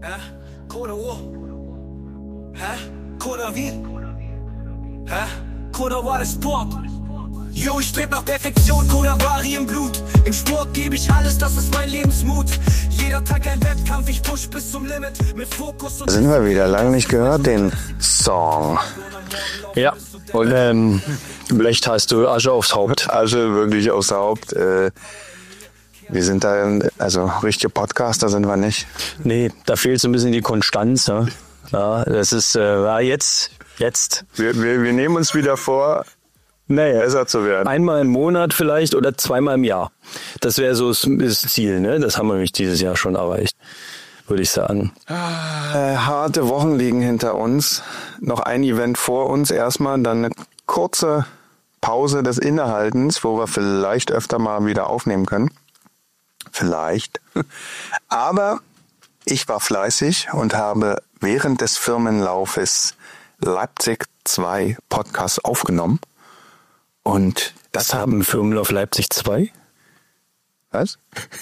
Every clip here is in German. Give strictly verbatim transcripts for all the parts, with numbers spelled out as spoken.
Hä? Koda wo? Hä? Koda wie? Hä? Koda war der Sport. Yo, ich streb nach Perfektion, Koda Bari im Blut. Im Sport gebe ich alles, das ist mein Lebensmut. Jeder Tag ein Wettkampf, ich push bis zum Limit. Mit Fokus und... Da sind wir wieder, lange nicht gehört, den Song. Ja, und ähm, vielleicht hast du Asche aufs Haupt. Asche wirklich aufs Haupt. Äh, wir sind da, also richtige Podcaster sind wir nicht. Nee, da fehlt so ein bisschen die Konstanz. Ja, ja das ist, äh, ja, jetzt, jetzt. Wir, wir, wir nehmen uns wieder vor, Naja, besser zu werden. Einmal im Monat vielleicht oder zweimal im Jahr. Das wäre so das, das Ziel, ne? Das haben wir nämlich dieses Jahr schon erreicht, würde ich sagen. Äh, harte Wochen liegen hinter uns. Noch ein Event vor uns erstmal, dann eine kurze Pause des Innehaltens, wo wir vielleicht öfter mal wieder aufnehmen können. Vielleicht. Aber ich war fleißig und habe während des Firmenlaufes Leipzig zwei Podcasts aufgenommen. Und das, das haben Firmenlauf Leipzig zwei? Was?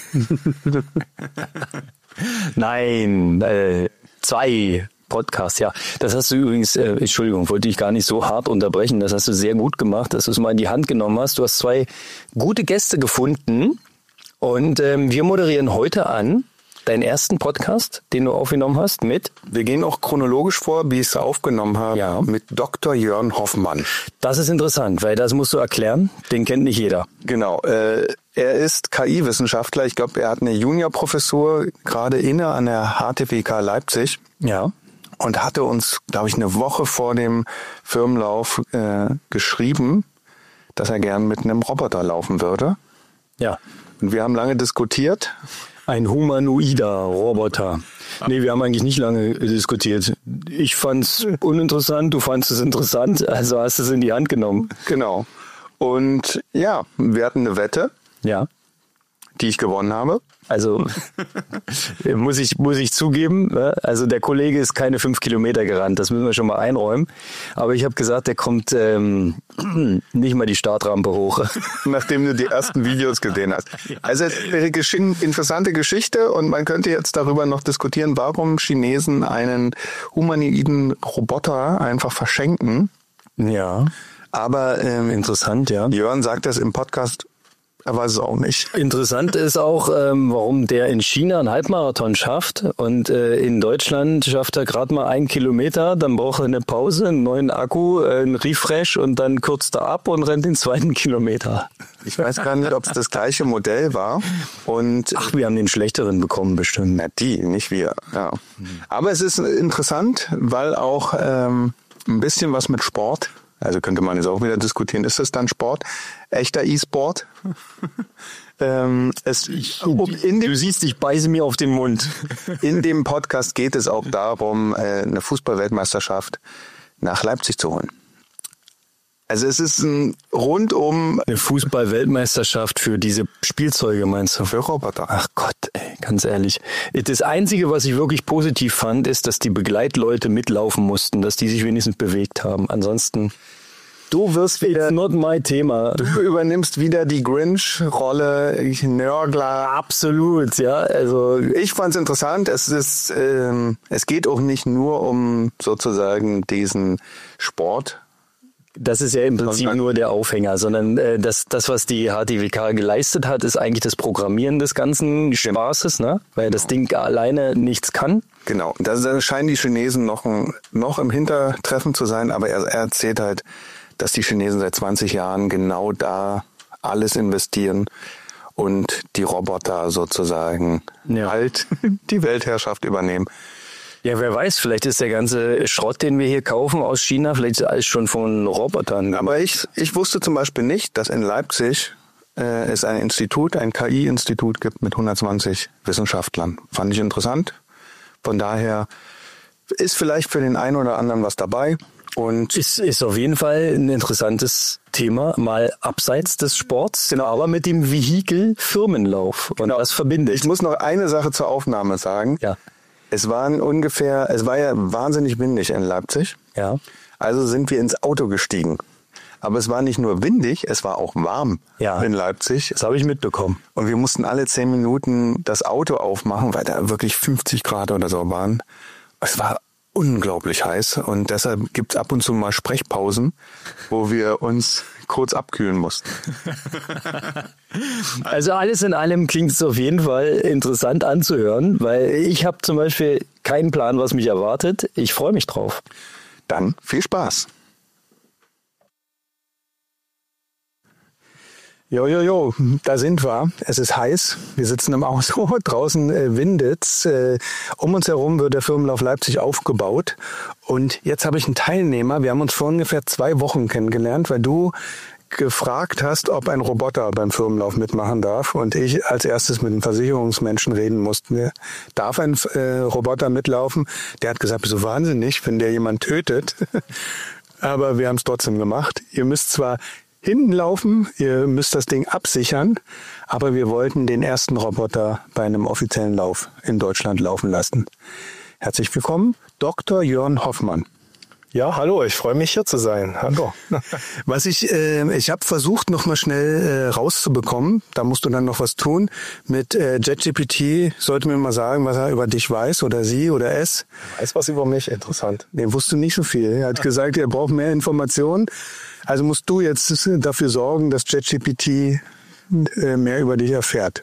Nein, äh, zwei Podcasts, ja. Das hast du übrigens, äh, Entschuldigung, wollte ich gar nicht so hart unterbrechen. Das hast du sehr gut gemacht, dass du es mal in die Hand genommen hast. Du hast zwei gute Gäste gefunden und ähm, wir moderieren heute an deinen ersten Podcast, den du aufgenommen hast, mit? Wir gehen auch chronologisch vor, wie ich es aufgenommen habe, ja. Mit Doktor Jörn Hoffmann. Das ist interessant, weil das musst du erklären, den kennt nicht jeder. Genau, äh, er ist K I-Wissenschaftler, ich glaube, er hat eine Juniorprofessur gerade inne an der H T W K Leipzig. Ja. Und hatte uns, glaube ich, eine Woche vor dem Firmenlauf äh, geschrieben, dass er gern mit einem Roboter laufen würde. Ja. Und wir haben lange diskutiert. Ein humanoider Roboter. Nee, wir haben eigentlich nicht lange diskutiert. Ich fand's uninteressant, du fandst es interessant, also hast es in die Hand genommen. Genau. Und ja, wir hatten eine Wette, ja, die ich gewonnen habe. Also muss ich muss ich zugeben, also der Kollege ist keine fünf Kilometer gerannt, das müssen wir schon mal einräumen. Aber ich habe gesagt, der kommt ähm, nicht mal die Startrampe hoch. Nachdem du die ersten Videos gesehen hast. Also eine interessante Geschichte und man könnte jetzt darüber noch diskutieren, warum Chinesen einen humanoiden Roboter einfach verschenken. Ja, aber ähm, interessant, ja. Jörn sagt das im Podcast. Er weiß es auch nicht. Interessant ist auch, ähm, warum der in China einen Halbmarathon schafft und äh, in Deutschland schafft er gerade mal einen Kilometer, dann braucht er eine Pause, einen neuen Akku, äh, einen Refresh und dann kürzt er ab und rennt den zweiten Kilometer. Ich weiß gar nicht, ob es das gleiche Modell war. Und ach, wir haben den schlechteren bekommen bestimmt. Na, die, nicht wir. Ja. Aber es ist interessant, weil auch ähm, ein bisschen was mit Sport. Also könnte man jetzt auch wieder diskutieren, ist das dann Sport? Echter E-Sport? ähm, es, ich, in dem, du siehst, ich beiße mir auf den Mund. In dem Podcast geht es auch darum, eine Fußball-Weltmeisterschaft nach Leipzig zu holen. Also es ist ein rundum... Eine Fußball-Weltmeisterschaft für diese Spielzeuge, meinst du? Für Roboter. Ach Gott, ey, ganz ehrlich. Das Einzige, was ich wirklich positiv fand, ist, dass die Begleitleute mitlaufen mussten, dass die sich wenigstens bewegt haben. Ansonsten... Du wirst wieder... It's not my Thema. Du übernimmst wieder die Grinch-Rolle, ich Nörgler. Absolut, ja. Also ich fand's interessant. Es ist, ähm, es geht auch nicht nur um sozusagen diesen Sport. Das ist ja im Prinzip nur der Aufhänger, sondern äh, das, das, was die H T W K geleistet hat, ist eigentlich das Programmieren des ganzen Spaßes, ne? Weil das Ding alleine nichts kann. Genau, da scheinen die Chinesen noch, noch im Hintertreffen zu sein, aber er, er erzählt halt, dass die Chinesen seit zwanzig Jahren genau da alles investieren und die Roboter sozusagen ja. halt die Weltherrschaft übernehmen. Ja, wer weiß, vielleicht ist der ganze Schrott, den wir hier kaufen aus China, vielleicht ist alles schon von Robotern. Aber ich, ich wusste zum Beispiel nicht, dass in Leipzig äh, es ein Institut, ein K I-Institut gibt mit hundertzwanzig Wissenschaftlern. Fand ich interessant. Von daher ist vielleicht für den einen oder anderen was dabei. Und ist, ist auf jeden Fall ein interessantes Thema, mal abseits des Sports, genau, aber mit dem Vehikel Firmenlauf. Und genau. Das verbindet. Ich muss noch eine Sache zur Aufnahme sagen. Ja. Es waren ungefähr, es war ja wahnsinnig windig in Leipzig. Ja. Also sind wir ins Auto gestiegen. Aber es war nicht nur windig, es war auch warm Ja. in Leipzig. Das habe ich mitbekommen. Und wir mussten alle zehn Minuten das Auto aufmachen, weil da wirklich fünfzig Grad oder so waren. Es war unglaublich heiß und deshalb gibt's ab und zu mal Sprechpausen, wo wir uns kurz abkühlen mussten. Also alles in allem klingt es auf jeden Fall interessant anzuhören, weil ich habe zum Beispiel keinen Plan, was mich erwartet. Ich freue mich drauf. Dann viel Spaß. Jo, jo, jo, da sind wir. Es ist heiß. Wir sitzen im Auto. Draußen äh, windet's. Äh, um uns herum wird der Firmenlauf Leipzig aufgebaut. Und jetzt habe ich einen Teilnehmer. Wir haben uns vor ungefähr zwei Wochen kennengelernt, weil du gefragt hast, ob ein Roboter beim Firmenlauf mitmachen darf. Und ich als erstes mit einem Versicherungsmenschen reden musste. Darf ein äh, Roboter mitlaufen? Der hat gesagt, bist du wahnsinnig, wenn der jemand tötet. Aber wir haben es trotzdem gemacht. Ihr müsst zwar hinten laufen, ihr müsst das Ding absichern, aber wir wollten den ersten Roboter bei einem offiziellen Lauf in Deutschland laufen lassen. Herzlich willkommen, Doktor Jörn Hoffmann. Ja, hallo, ich freue mich hier zu sein. Hallo. Was ich, äh, ich habe versucht, noch mal schnell äh, rauszubekommen, da musst du dann noch was tun. Mit äh, ChatGPT sollte mir mal sagen, was er über dich weiß oder sie oder es. Weiß was über mich, interessant. Nee, wusste nicht so viel. Er hat gesagt, er braucht mehr Informationen. Also musst du jetzt dafür sorgen, dass ChatGPT äh, mehr über dich erfährt.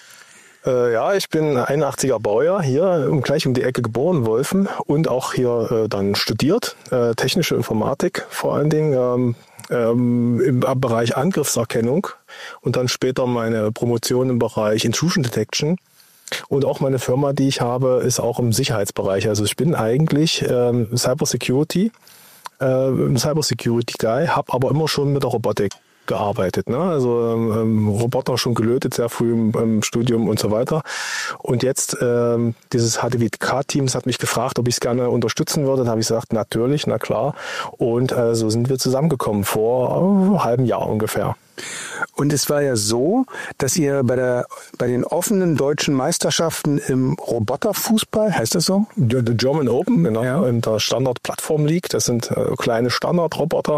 Äh, ja, ich bin einundachtziger Baujahr, hier um, gleich um die Ecke geboren, Wolfen, und auch hier äh, dann studiert, äh, technische Informatik vor allen Dingen, ähm, ähm, im Bereich Angriffserkennung und dann später meine Promotion im Bereich Intrusion Detection. Und auch meine Firma, die ich habe, ist auch im Sicherheitsbereich. Also ich bin eigentlich ähm, Cybersecurity, äh, ein Cybersecurity Guy, habe aber immer schon mit der Robotik gearbeitet, ne? Also ähm, Roboter schon gelötet, sehr früh im, im Studium und so weiter. Und jetzt ähm, dieses H D W K-Team hat mich gefragt, ob ich es gerne unterstützen würde. Dann habe ich gesagt, natürlich, na klar. Und äh, so sind wir zusammengekommen vor äh, einem halben Jahr ungefähr. Und es war ja so, dass ihr bei der bei den offenen deutschen Meisterschaften im Roboterfußball, heißt das so? The German Open, genau, ja. In der Standard-Plattform League. Das sind äh, kleine Standardroboter,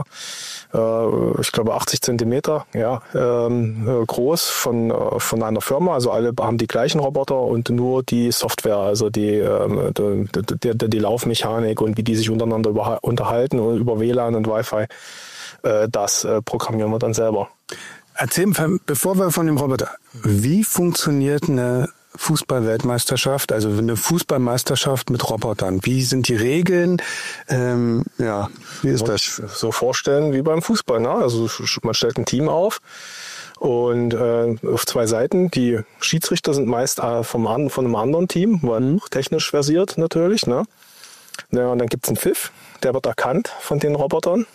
äh, ich glaube achtzig Zentimeter, ja, ähm, äh, groß von äh, von einer Firma. Also alle haben die gleichen Roboter und nur die Software, also die ähm, die, die, die, die Laufmechanik und wie die sich untereinander über, unterhalten und über W L A N und Wi-Fi. Das programmieren wir dann selber. Erzähl, bevor wir von dem Roboter, wie funktioniert eine Fußball-Weltmeisterschaft, also eine Fußballmeisterschaft mit Robotern? Wie sind die Regeln? Ähm, ja, wie ist das? So vorstellen wie beim Fußball, ne? Also man stellt ein Team auf und äh, auf zwei Seiten. Die Schiedsrichter sind meist äh, vom, von einem anderen Team, weil technisch versiert natürlich, ne? Ja, und dann gibt's einen Pfiff, der wird erkannt von den Robotern.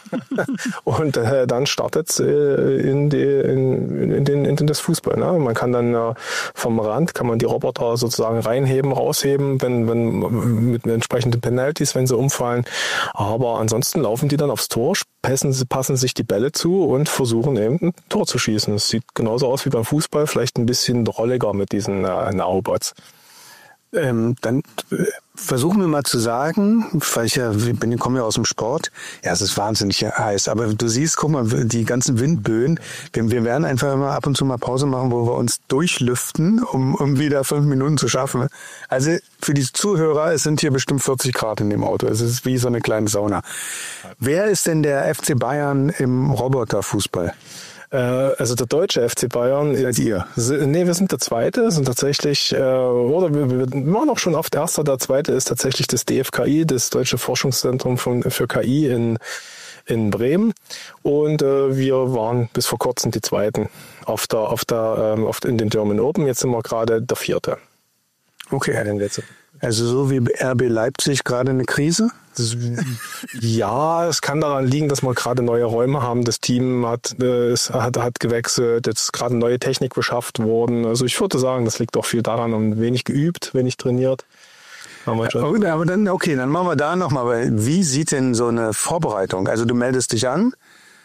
Und äh, dann startet es äh, in, die, in, in, den, in das Fußball. Ne? Man kann dann äh, vom Rand kann man die Roboter sozusagen reinheben, rausheben, wenn, wenn mit entsprechenden Penalties, wenn sie umfallen. Aber ansonsten laufen die dann aufs Tor, passen, passen sich die Bälle zu und versuchen eben ein Tor zu schießen. Es sieht genauso aus wie beim Fußball, vielleicht ein bisschen rolliger mit diesen äh, Now-Bots. Ähm, dann versuchen wir mal zu sagen, weil ich ja, ich bin, komme ja aus dem Sport, ja, es ist wahnsinnig heiß, aber du siehst, guck mal, die ganzen Windböen, wir, wir werden einfach mal ab und zu mal Pause machen, wo wir uns durchlüften, um, um wieder fünf Minuten zu schaffen. Also für die Zuhörer, es sind hier bestimmt vierzig Grad in dem Auto, es ist wie so eine kleine Sauna. Wer ist denn der F C Bayern im Roboterfußball? Also der deutsche F C Bayern. Seid ihr? Nee, wir sind der Zweite, sind tatsächlich, äh, oder wir, wir waren auch schon oft Erster, der Zweite ist tatsächlich das D F K I, das Deutsche Forschungszentrum von, für K I in, in Bremen. Und äh, wir waren bis vor kurzem die Zweiten auf der, auf der, ähm, auf, in den German Open. Jetzt sind wir gerade der Vierte. Okay. Also so wie R B Leipzig gerade eine Krise? Das, ja, es kann daran liegen, dass wir gerade neue Räume haben. Das Team hat, äh, hat, hat gewechselt, jetzt ist gerade neue Technik beschafft worden. Also ich würde sagen, das liegt auch viel daran, um wenig geübt, wenig trainiert. Haben wir schon. Okay, aber dann, okay, dann machen wir da nochmal. Wie sieht denn so eine Vorbereitung? Also du meldest dich an,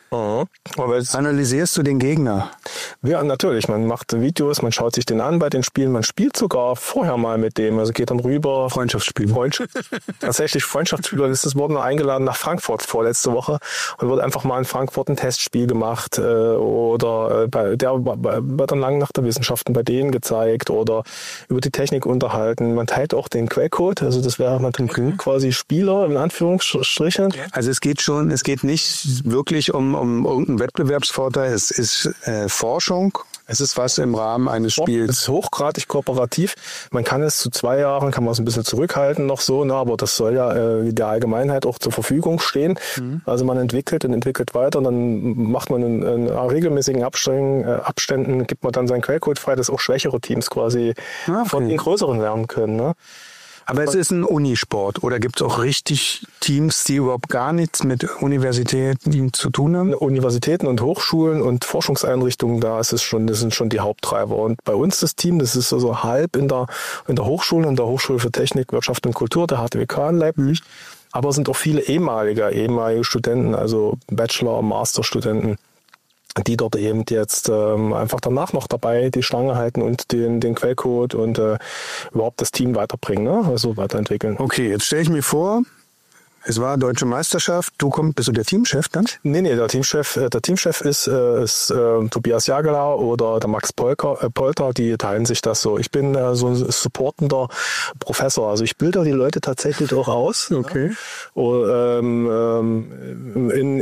Mhm. Aber jetzt, Analysierst du den Gegner? ja, natürlich. Man macht Videos, man schaut sich den an bei den Spielen, man spielt sogar vorher mal mit dem. Also geht dann rüber. Freundschaftsspiel. Freundschaft. Tatsächlich Freundschaftsspieler. Das ist, wurden eingeladen nach Frankfurt vorletzte Woche und wurde einfach mal in Frankfurt ein Testspiel gemacht äh, oder äh, bei der bei, bei der Langen Nacht der Wissenschaften bei denen gezeigt oder über die Technik unterhalten. Man teilt auch den Quellcode. Also das wäre man dann quasi Spieler in Anführungsstrichen. Also es geht schon, es geht nicht wirklich um, um irgendeinen Wettbewerbsvorteil. Es ist äh, Forschung. Es ist was im Rahmen eines Spiels. Es ist hochgradig kooperativ. Man kann es zu zwei Jahren, kann man es ein bisschen zurückhalten noch so, ne, aber das soll ja äh, der Allgemeinheit auch zur Verfügung stehen. Mhm. Also man entwickelt und entwickelt weiter, dann macht man in, in regelmäßigen Abständen, äh, Abständen, gibt man dann seinen Quellcode frei, dass auch schwächere Teams quasi okay. von den größeren lernen können. Ne? Aber es ist ein Unisport oder gibt es auch richtig Teams, die überhaupt gar nichts mit Universitäten zu tun haben? Universitäten und Hochschulen und Forschungseinrichtungen, da ist es schon, das sind schon die Haupttreiber. Und bei uns das Team, das ist also halb in der, in der Hochschule, in der Hochschule für Technik, Wirtschaft und Kultur, der H T W K in Leipzig. Aber es sind auch viele ehemalige, ehemalige Studenten, also Bachelor- und Masterstudenten, die dort eben jetzt ähm, einfach danach noch dabei die Stange halten und den, den Quellcode und äh, überhaupt das Team weiterbringen, ne? Also weiterentwickeln. Okay, jetzt stelle ich mir vor, es war Deutsche Meisterschaft, du kommst, bist du der Teamchef dann? Nee, nee, der Teamchef, der Teamchef ist, äh, ist äh, Tobias Jageler oder der Max Polker, äh, Polter, die teilen sich das so. Ich bin äh, so ein supportender Professor, also ich bilde die Leute tatsächlich auch aus. Okay. Ja? Und, ähm, ähm, in,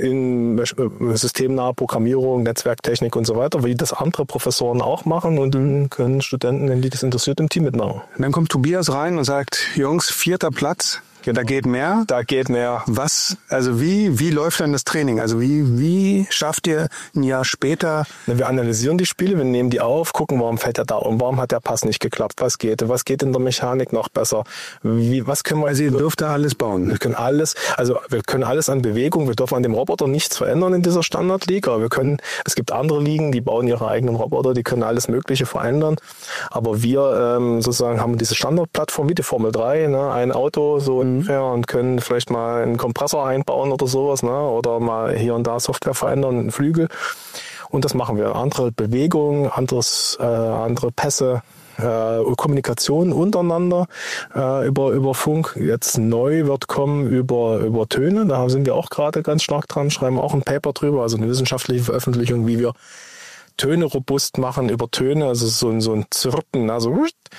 in systemnahe Programmierung, Netzwerktechnik und so weiter, wie das andere Professoren auch machen und dann können Studenten, wenn die das interessiert, im Team mitmachen. Und dann kommt Tobias rein und sagt, Jungs, vierter Platz. Genau. Da geht mehr. Da geht mehr. Was, also wie, wie läuft dann das Training? Also wie, wie schafft ihr ein Jahr später? Wir analysieren die Spiele, wir nehmen die auf, gucken, warum fällt er da um, warum hat der Pass nicht geklappt, was geht, was geht in der Mechanik noch besser, wie, was können wir... Also ihr dürft da alles bauen. Wir können alles, also wir können alles an Bewegung, wir dürfen an dem Roboter nichts verändern in dieser Standardliga. Wir können, es gibt andere Ligen, die bauen ihre eigenen Roboter, die können alles Mögliche verändern, aber wir ähm, sozusagen haben diese Standardplattform wie die Formel drei, ne, ein Auto so mhm. ungefähr und können vielleicht mal einen Kompressor einbauen oder sowas, ne, oder mal hier und da Software verändern, einen Flügel. Und das machen wir. Andere Bewegungen, anderes, äh, andere Pässe, äh, Kommunikation untereinander äh, über über Funk. Jetzt neu wird kommen über über Töne. Da sind wir auch gerade ganz stark dran. Schreiben auch ein Paper drüber, also eine wissenschaftliche Veröffentlichung, wie wir Töne robust machen über Töne, also so ein so ein Zirpen, also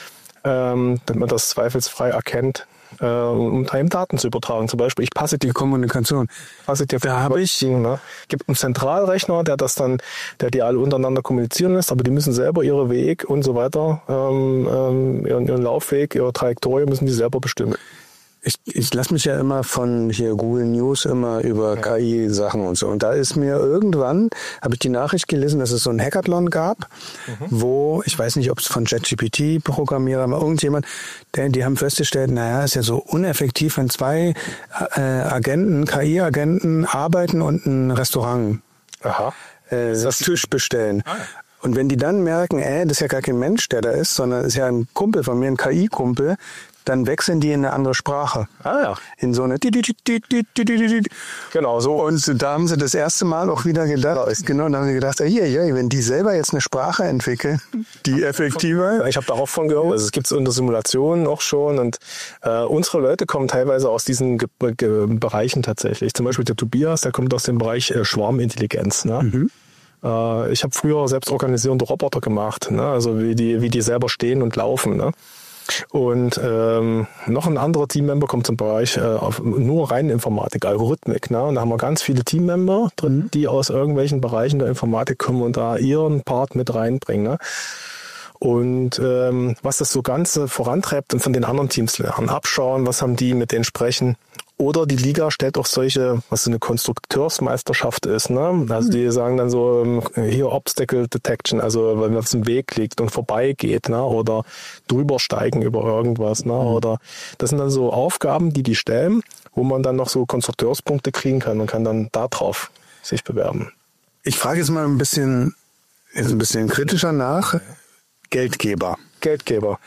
ähm, damit man das zweifelsfrei erkennt. Äh, um eben Daten zu übertragen. Zum Beispiel, ich passe die Kommunikation. Passe die da habe ich. Ne? Gibt einen Zentralrechner, der das dann, der die alle untereinander kommunizieren lässt, aber die müssen selber ihre Weg und so weiter, ähm, ähm, ihren, ihren Laufweg, ihre Trajektorie müssen die selber bestimmen. Ich, ich lasse mich ja immer von hier Google News immer über ja. K I-Sachen und so. Und da ist mir irgendwann, habe ich die Nachricht gelesen, dass es so ein Hackathon gab, mhm. wo, ich weiß nicht, ob es von ChatGPT-Programmierer war, irgendjemand, der, die haben festgestellt, naja, ist ja so uneffektiv, wenn zwei äh, Agenten, K I-Agenten arbeiten und ein Restaurant Aha. Äh, das Tisch bestellen. Ah, ja. Und wenn die dann merken, äh, das ist ja gar kein Mensch, der da ist, sondern ist ja ein Kumpel von mir, ein K I-Kumpel, dann wechseln die in eine andere Sprache. Ah ja. In so eine... Genau so. Und da haben sie das erste Mal auch wieder gedacht, genau, da haben sie gedacht, hier, hier, wenn die selber jetzt eine Sprache entwickeln, die effektiver... Ich habe darauf von gehört, also es gibt es unter Simulationen auch schon und äh, unsere Leute kommen teilweise aus diesen Ge Ge Bereichen tatsächlich. Zum Beispiel der Tobias, der kommt aus dem Bereich äh, Schwarmintelligenz, ne? Mhm. Äh, ich habe früher selbst organisierende Roboter gemacht, ne? Also wie die, wie die selber stehen und laufen, ne? Und ähm, noch ein anderer Teammember kommt zum Bereich äh, auf nur rein Informatik, Algorithmik. Ne? Und da haben wir ganz viele Teammember drin, die aus irgendwelchen Bereichen der Informatik kommen und da ihren Part mit reinbringen. Ne? Und ähm, was das so Ganze vorantreibt und von den anderen Teams lernen, abschauen, was haben die, mit denen sprechen. Oder die Liga stellt auch solche, was so eine Konstrukteursmeisterschaft ist, ne? Also die sagen dann so, hier Obstacle Detection, also wenn man auf dem Weg liegt und vorbeigeht, ne? Oder drüber steigen über irgendwas, ne? Mhm. Oder das sind dann so Aufgaben, die die stellen, wo man dann noch so Konstrukteurspunkte kriegen kann und kann dann da drauf sich bewerben. Ich frage jetzt mal ein bisschen, jetzt ein bisschen kritischer nach. Geldgeber. Geldgeber.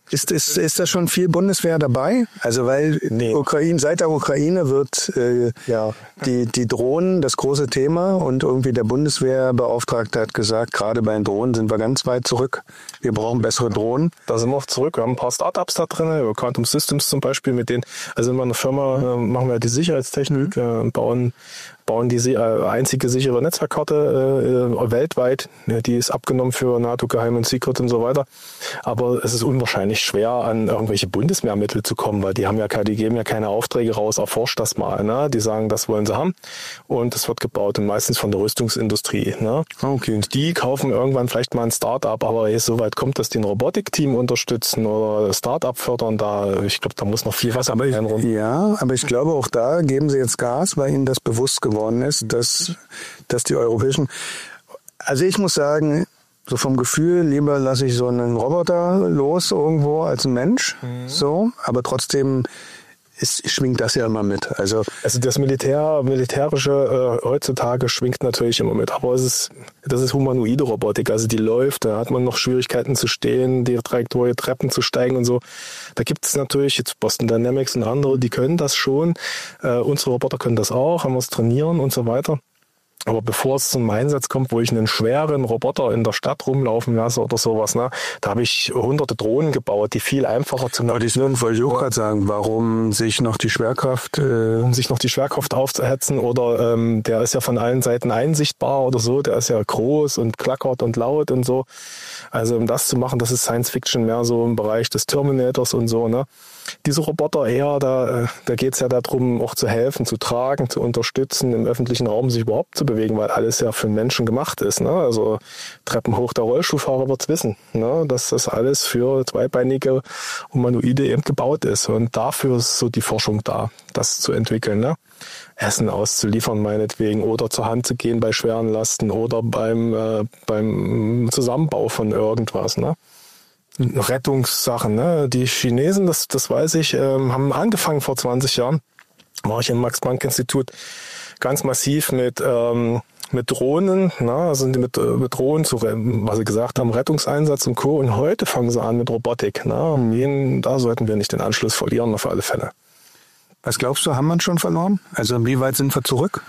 Ist, ist, ist da schon viel Bundeswehr dabei? Also weil Nee. Ukraine, seit der Ukraine wird äh, Ja. die, die Drohnen das große Thema und irgendwie der Bundeswehrbeauftragte hat gesagt, gerade bei den Drohnen sind wir ganz weit zurück. Wir brauchen bessere Drohnen. Da sind wir auch zurück. Wir haben ein paar Startups da drin, über Quantum Systems zum Beispiel, mit denen, also in meiner Firma äh, machen wir die Sicherheitstechnik, äh, bauen, bauen die si- äh, einzige sichere Netzwerkkarte äh, äh, weltweit. Ja, die ist abgenommen für NATO, Geheim und Secret und so weiter. Aber es ist unwahrscheinlich schwer, an irgendwelche Bundeswehrmittel zu kommen, weil die haben ja keine, die geben ja keine Aufträge raus, erforscht das mal. Ne? Die sagen, das wollen sie haben. Und es wird gebaut und meistens von der Rüstungsindustrie. Ne? Okay. Und die kaufen irgendwann vielleicht mal ein Start-up, aber ehe es so weit kommt, dass die ein Robotikteam unterstützen oder Start-up fördern, da, ich glaube, da muss noch viel was Aber ich, reinrum. ja, aber ich glaube auch da geben sie jetzt Gas, weil ihnen das bewusst geworden ist, dass, dass die europäischen, also ich muss sagen, so vom Gefühl, lieber lasse ich so einen Roboter los irgendwo als ein Mensch, so, aber trotzdem ist, schwingt das ja immer mit. Also Also das Militär, militärische äh, heutzutage schwingt natürlich immer mit, aber es ist, das ist humanoide Robotik, also die läuft, da hat man noch Schwierigkeiten zu stehen, die Trajektorie Treppen zu steigen und so. Da gibt es natürlich jetzt Boston Dynamics und andere, die können das schon. Äh, unsere Roboter können das auch, haben wir es trainieren und so weiter. Aber bevor es zum Einsatz kommt, wo ich einen schweren Roboter in der Stadt rumlaufen lasse oder sowas, ne, da habe ich hunderte Drohnen gebaut, die viel einfacher zu aber die sind, wollte ich auch gerade sagen, warum sich noch die Schwerkraft, äh, um sich noch die Schwerkraft aufzuhetzen oder ähm, der ist ja von allen Seiten einsichtbar oder so, der ist ja groß und klackert und laut und so. Also um das zu machen, das ist Science Fiction mehr so im Bereich des Terminators und so, ne. Diese Roboter eher, da, da geht es ja darum, auch zu helfen, zu tragen, zu unterstützen, im öffentlichen Raum sich überhaupt zu bewegen, weil alles ja für den Menschen gemacht ist. Ne? Also Treppen hoch, der Rollstuhlfahrer wird's wissen, ne? Dass das alles für zweibeinige Humanoide eben gebaut ist. Und dafür ist so die Forschung da, das zu entwickeln. Ne? Essen auszuliefern meinetwegen oder zur Hand zu gehen bei schweren Lasten oder beim, äh, beim Zusammenbau von irgendwas. Ne? Rettungssachen, ne? Die Chinesen, das, das weiß ich, ähm, haben angefangen vor zwanzig Jahren, war ich im Max-Planck-Institut ganz massiv mit, ähm, mit Drohnen, ne? Also mit, mit Drohnen zu, was sie gesagt haben, Rettungseinsatz und Co. Und heute fangen sie an mit Robotik, ne? Und jeden, da sollten wir nicht den Anschluss verlieren, auf alle Fälle. was glaubst du, haben wir schon verloren? Also wie weit sind wir zurück?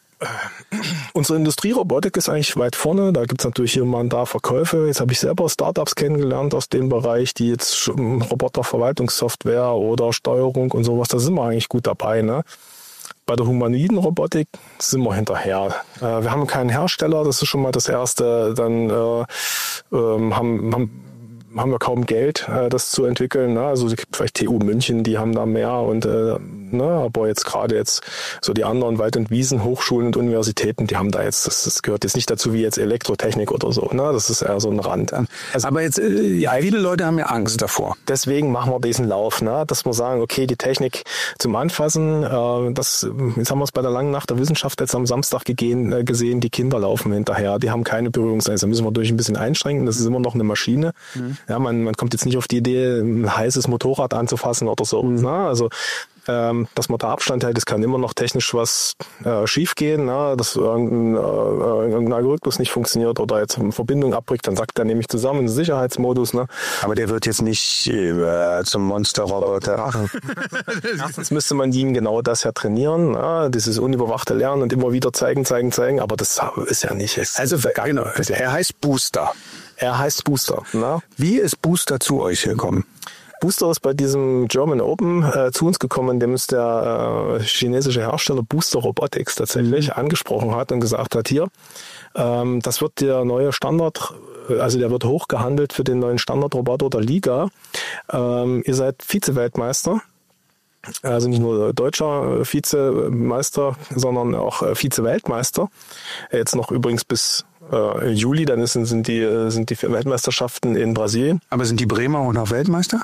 Unsere Industrierobotik ist eigentlich weit vorne. Da gibt's natürlich hier mal und da Verkäufe. Jetzt habe ich selber Startups kennengelernt aus dem Bereich, die jetzt Roboterverwaltungssoftware oder Steuerung und sowas, da sind wir eigentlich gut dabei. Ne? Bei der humanoiden Robotik sind wir hinterher. Äh, wir haben keinen Hersteller, das ist schon mal das Erste. Dann äh, ähm, haben, haben haben wir kaum Geld, äh, das zu entwickeln. Ne? Also es gibt vielleicht T U München, die haben da mehr und äh, ne, aber jetzt gerade jetzt so die anderen Wald- und Wiesen, Hochschulen und Universitäten, die haben da jetzt, das, das gehört jetzt nicht dazu wie jetzt Elektrotechnik oder so. Ne? Das ist eher so ein Rand. Also, aber jetzt, äh, ja, viele Leute haben ja Angst davor. Deswegen machen wir diesen Lauf, ne? Dass wir sagen, okay, die Technik zum Anfassen, äh, das, jetzt haben wir es bei der langen Nacht der Wissenschaft jetzt am Samstag gegeben, äh, gesehen, die Kinder laufen hinterher, die haben keine Berührungsängste. Da müssen wir durch ein bisschen einschränken, das ist immer noch eine Maschine. Mhm. Ja, man, man kommt jetzt nicht auf die Idee, ein heißes Motorrad anzufassen oder so. Mhm. Ne? Also ähm, dass man da Abstand hält, es kann immer noch technisch was äh, schief gehen, ne? Dass irgendein, äh, irgendein Algorithmus nicht funktioniert oder jetzt eine Verbindung abbricht, dann sagt der nämlich zusammen in Sicherheitsmodus. Ne? Aber der wird jetzt nicht äh, zum Monsterroboter. Erstens müsste man ihn genau das ja trainieren, ne? Dieses unüberwachte Lernen und immer wieder zeigen, zeigen, zeigen, aber das ist ja nicht. Also genau, er heißt Booster. Er heißt Booster. Ne? Wie ist Booster zu euch gekommen? Booster ist bei diesem German Open äh, zu uns gekommen, dem ist der äh, chinesische Hersteller Booster Robotics tatsächlich mhm. angesprochen hat und gesagt hat, hier, ähm, das wird der neue Standard, also der wird hochgehandelt für den neuen Standardroboter der Liga. Ähm, ihr seid Vize-Weltmeister. Also nicht nur deutscher Vizemeister, sondern auch Vize-Weltmeister. Jetzt noch übrigens bis äh, Juli, dann ist, sind die sind die Weltmeisterschaften in Brasilien. Aber sind die Bremer auch noch Weltmeister?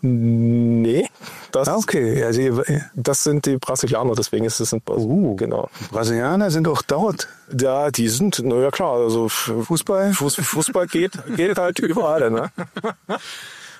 Nee, das, ah, okay. Also, das sind die Brasilianer, deswegen ist es ein uh, genau. Brasilianer sind auch dort. Ja, die sind, na ja klar, also Fußball, Fuß, Fußball geht geht halt überall, ne?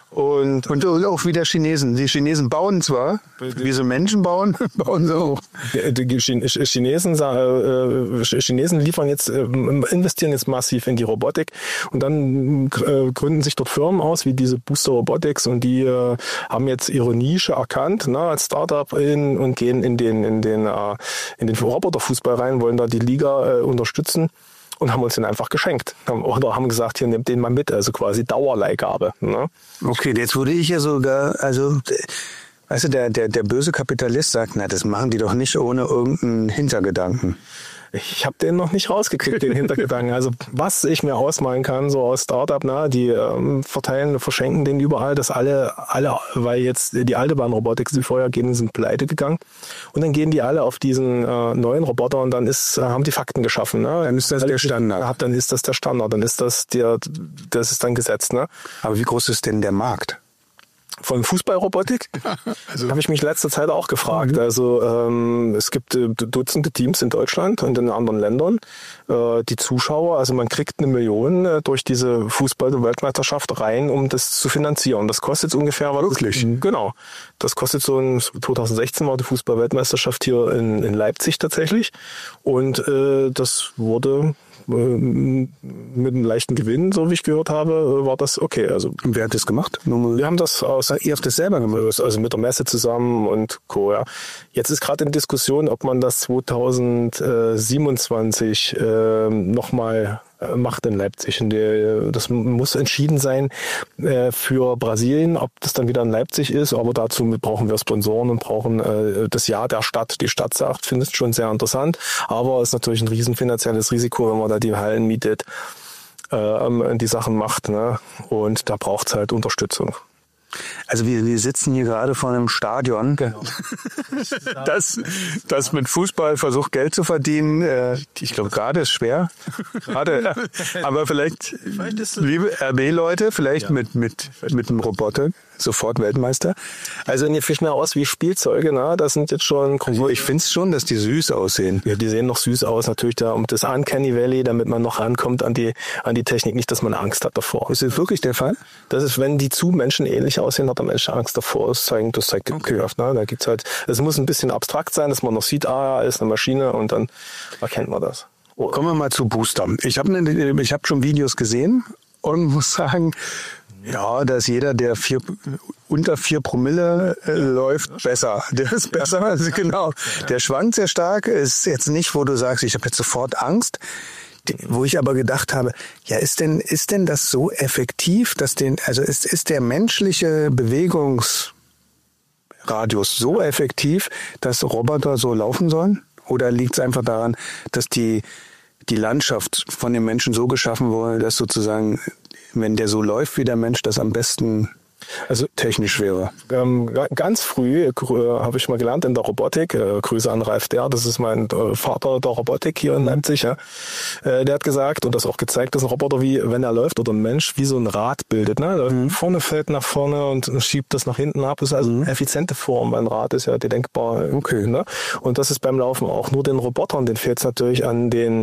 Und, und auch wieder Chinesen. Die Chinesen bauen zwar, wie so Menschen bauen, bauen sie auch. Die Chinesen, äh, Chinesen liefern jetzt, äh, investieren jetzt massiv in die Robotik und dann äh, gründen sich dort Firmen aus, wie diese Booster Robotics, und die äh, haben jetzt ihre Nische erkannt, ne, als Startup in, und gehen in den, in den, äh, in den Roboterfußball rein, wollen da die Liga äh, unterstützen. Und haben uns den einfach geschenkt. Oder haben gesagt, hier, nehmt den mal mit, also quasi Dauerleihgabe. Ne? Okay, jetzt wurde ich ja sogar, also, weißt du, der, der, der böse Kapitalist sagt, na, das machen die doch nicht ohne irgendeinen Hintergedanken. Ich habe den noch nicht rausgekriegt, den Hintergedanken. Also was ich mir ausmalen kann, so aus Startup, na, die ähm, verteilen, verschenken den überall, dass alle, alle, weil jetzt die alte Bahnrobotik, die vorher gehen, sind pleite gegangen. Und dann gehen die alle auf diesen äh, neuen Roboter und dann ist, äh, haben die Fakten geschaffen. Ne? Dann ist das der Standard. Dann ist das der Standard, dann ist das der, das ist dann gesetzt. Ne? Aber wie groß ist denn der Markt? Von Fußballrobotik? Also habe ich mich letzter Zeit auch gefragt. Mhm. Also ähm, es gibt äh, Dutzende Teams in Deutschland und in anderen Ländern. Äh, die Zuschauer, also man kriegt eine Million äh, durch diese Fußball-Weltmeisterschaft rein, um das zu finanzieren. Das kostet ungefähr... Wirklich? Das, genau. Das kostet so ein... zwanzig sechzehn war die Fußball-Weltmeisterschaft hier in, in Leipzig tatsächlich. Und äh, das wurde... mit einem leichten Gewinn, so wie ich gehört habe, war das okay. Also, und wer hat das gemacht? Wir haben das aus, ihr habt das selber gemacht? Also mit der Messe zusammen und Co. Ja. Jetzt ist gerade in Diskussion, ob man das zwanzig siebenundzwanzig äh, nochmal macht in Leipzig. Und die, das muss entschieden sein äh, für Brasilien, ob das dann wieder in Leipzig ist. Aber dazu brauchen wir Sponsoren und brauchen äh, das Ja der Stadt. Die Stadt sagt, findet es schon sehr interessant. Aber es ist natürlich ein riesen finanzielles Risiko, wenn man da die Hallen mietet, äh, die Sachen macht. Ne? Und da braucht es halt Unterstützung. Also wir, wir sitzen hier gerade vor einem Stadion, genau. das, das mit Fußball versucht Geld zu verdienen. Äh, ich glaube, gerade ist schwer. Gerade, aber vielleicht, vielleicht liebe R B-Leute, vielleicht ja. mit mit mit einem Roboter sofort Weltmeister. Also die fischen mehr aus wie Spielzeuge, ne? Das sind jetzt schon... Also ich finde es schon, dass die süß aussehen. Ja, die sehen noch süß aus, natürlich da um das Uncanny Valley, damit man noch rankommt an die an die Technik, nicht, dass man Angst hat davor. Ist das wirklich der Fall? Das ist, wenn die zu menschenähnlich aussehen, hat der Mensch Angst davor. Das zeigt, das zeigt okay. Kraft, ne? Da gibt's halt, es muss ein bisschen abstrakt sein, dass man noch sieht, ah, ist eine Maschine und dann erkennt man das. Oh. Kommen wir mal zu Booster. Ich habe ne, ich hab schon Videos gesehen und muss sagen, ja, dass jeder, der vier, unter vier Promille äh, läuft, besser. Der ist besser, also genau. Der schwankt sehr stark, ist jetzt nicht, wo du sagst, ich habe jetzt sofort Angst. Wo ich aber gedacht habe, ja, ist denn, ist denn das so effektiv, dass den, also ist, ist der menschliche Bewegungsradius so effektiv, dass Roboter so laufen sollen? Oder liegt es einfach daran, dass die, die Landschaft von dem Menschen so geschaffen wurde, dass sozusagen, wenn der so läuft wie der Mensch, das am besten also technisch wäre? Ähm, ganz früh äh, habe ich mal gelernt in der Robotik, äh, Grüße an Ralf Der, das ist mein äh, Vater der Robotik hier in Leipzig, ja. äh, der hat gesagt und das auch gezeigt, dass ein Roboter, wie wenn er läuft oder ein Mensch, wie so ein Rad bildet. Ne? Der mhm. vorne fällt nach vorne und schiebt das nach hinten ab. Das ist also eine effiziente Form, weil ein Rad ist ja die denkbar. Okay, ne? Und das ist beim Laufen auch. Nur den Robotern, den fehlt es natürlich an den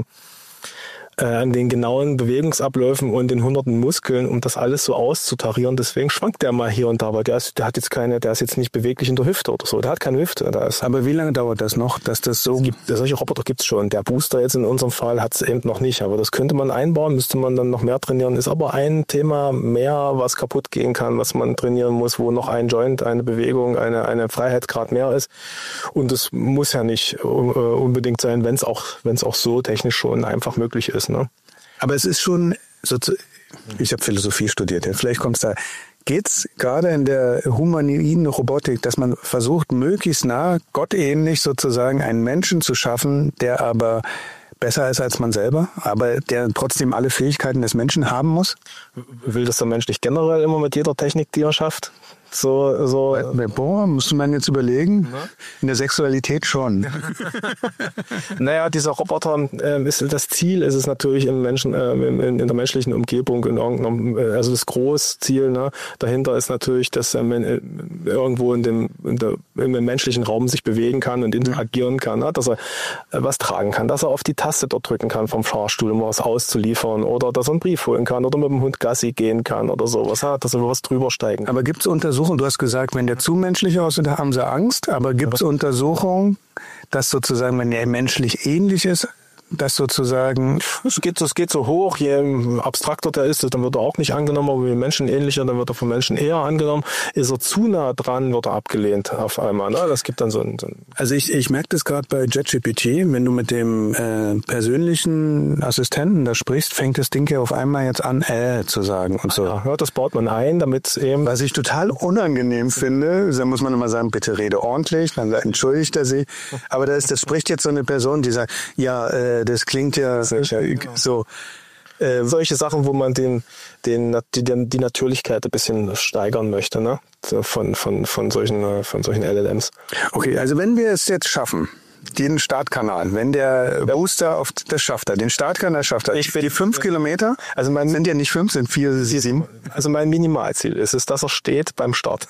an den genauen Bewegungsabläufen und den hunderten Muskeln, um das alles so auszutarieren. Deswegen schwankt der mal hier und da, weil der, ist, der hat jetzt keine, der ist jetzt nicht beweglich in der Hüfte oder so. Der hat keine Hüfte. Da ist, aber wie lange dauert das noch, dass das so... Es gibt, solche Roboter gibt's schon. Der Booster jetzt in unserem Fall hat's eben noch nicht. Aber das könnte man einbauen, müsste man dann noch mehr trainieren. Ist aber ein Thema mehr, was kaputt gehen kann, was man trainieren muss, wo noch ein Joint, eine Bewegung, eine, eine Freiheitsgrad mehr ist. Und das muss ja nicht uh, unbedingt sein, wenn es auch, wenn es auch so technisch schon einfach möglich ist. Ne? Aber es ist schon, so zu, ich habe Philosophie studiert, ja, vielleicht kommt es da, geht's gerade in der humanoiden Robotik, dass man versucht, möglichst nah, gottähnlich sozusagen, einen Menschen zu schaffen, der aber besser ist als man selber, aber der trotzdem alle Fähigkeiten des Menschen haben muss? Will das der Mensch nicht generell immer mit jeder Technik, die er schafft? So, so. Bei Bohr musste man jetzt überlegen. In der Sexualität schon. Naja, dieser Roboter äh, ist das Ziel, ist es natürlich im Menschen, äh, in, in der menschlichen Umgebung, in irgendeinem, äh, also das Großziel, ne? Dahinter ist natürlich, dass er äh, irgendwo in dem, in der, im menschlichen Raum sich bewegen kann und interagieren kann, ne? Dass er äh, was tragen kann, dass er auf die Taste dort drücken kann vom Fahrstuhl, um was auszuliefern, oder dass er einen Brief holen kann oder mit dem Hund Gassi gehen kann oder sowas, ja? Dass er was drüber steigen kann. Aber gibt es Untersuchungen, du hast gesagt, wenn der zu menschlich aussieht, haben sie Angst, aber gibt es Untersuchungen, dass sozusagen, wenn er menschlich ähnlich ist, dass sozusagen... Es geht, es geht so hoch, je abstrakter der ist, dann wird er auch nicht angenommen, aber je menschenähnlicher, dann wird er von Menschen eher angenommen. Ist er zu nah dran, wird er abgelehnt auf einmal. Ne? Das gibt dann so ein... So ein also ich, ich merke das gerade bei JetGPT, wenn du mit dem äh, persönlichen Assistenten da sprichst, fängt das Ding ja auf einmal jetzt an, äh zu sagen und so. Ja, das baut man ein, damit eben... Was ich total unangenehm finde, da muss man immer sagen, bitte rede ordentlich, dann entschuldigt er sich. Aber das, das spricht jetzt so eine Person, die sagt, ja, äh, das klingt ja so. Äh, solche Sachen, wo man den, den, die, die Natürlichkeit ein bisschen steigern möchte, ne? Von, von, von solchen, von solchen L L Ms. Okay, also wenn wir es jetzt schaffen, den Startkanal, wenn der Booster auf das schafft er, den Startkanal schafft er. Ich will die fünf Kilometer, also mein, sind ja nicht fünf, sind vier, sieben. Also mein Minimalziel ist es, dass er steht beim Start.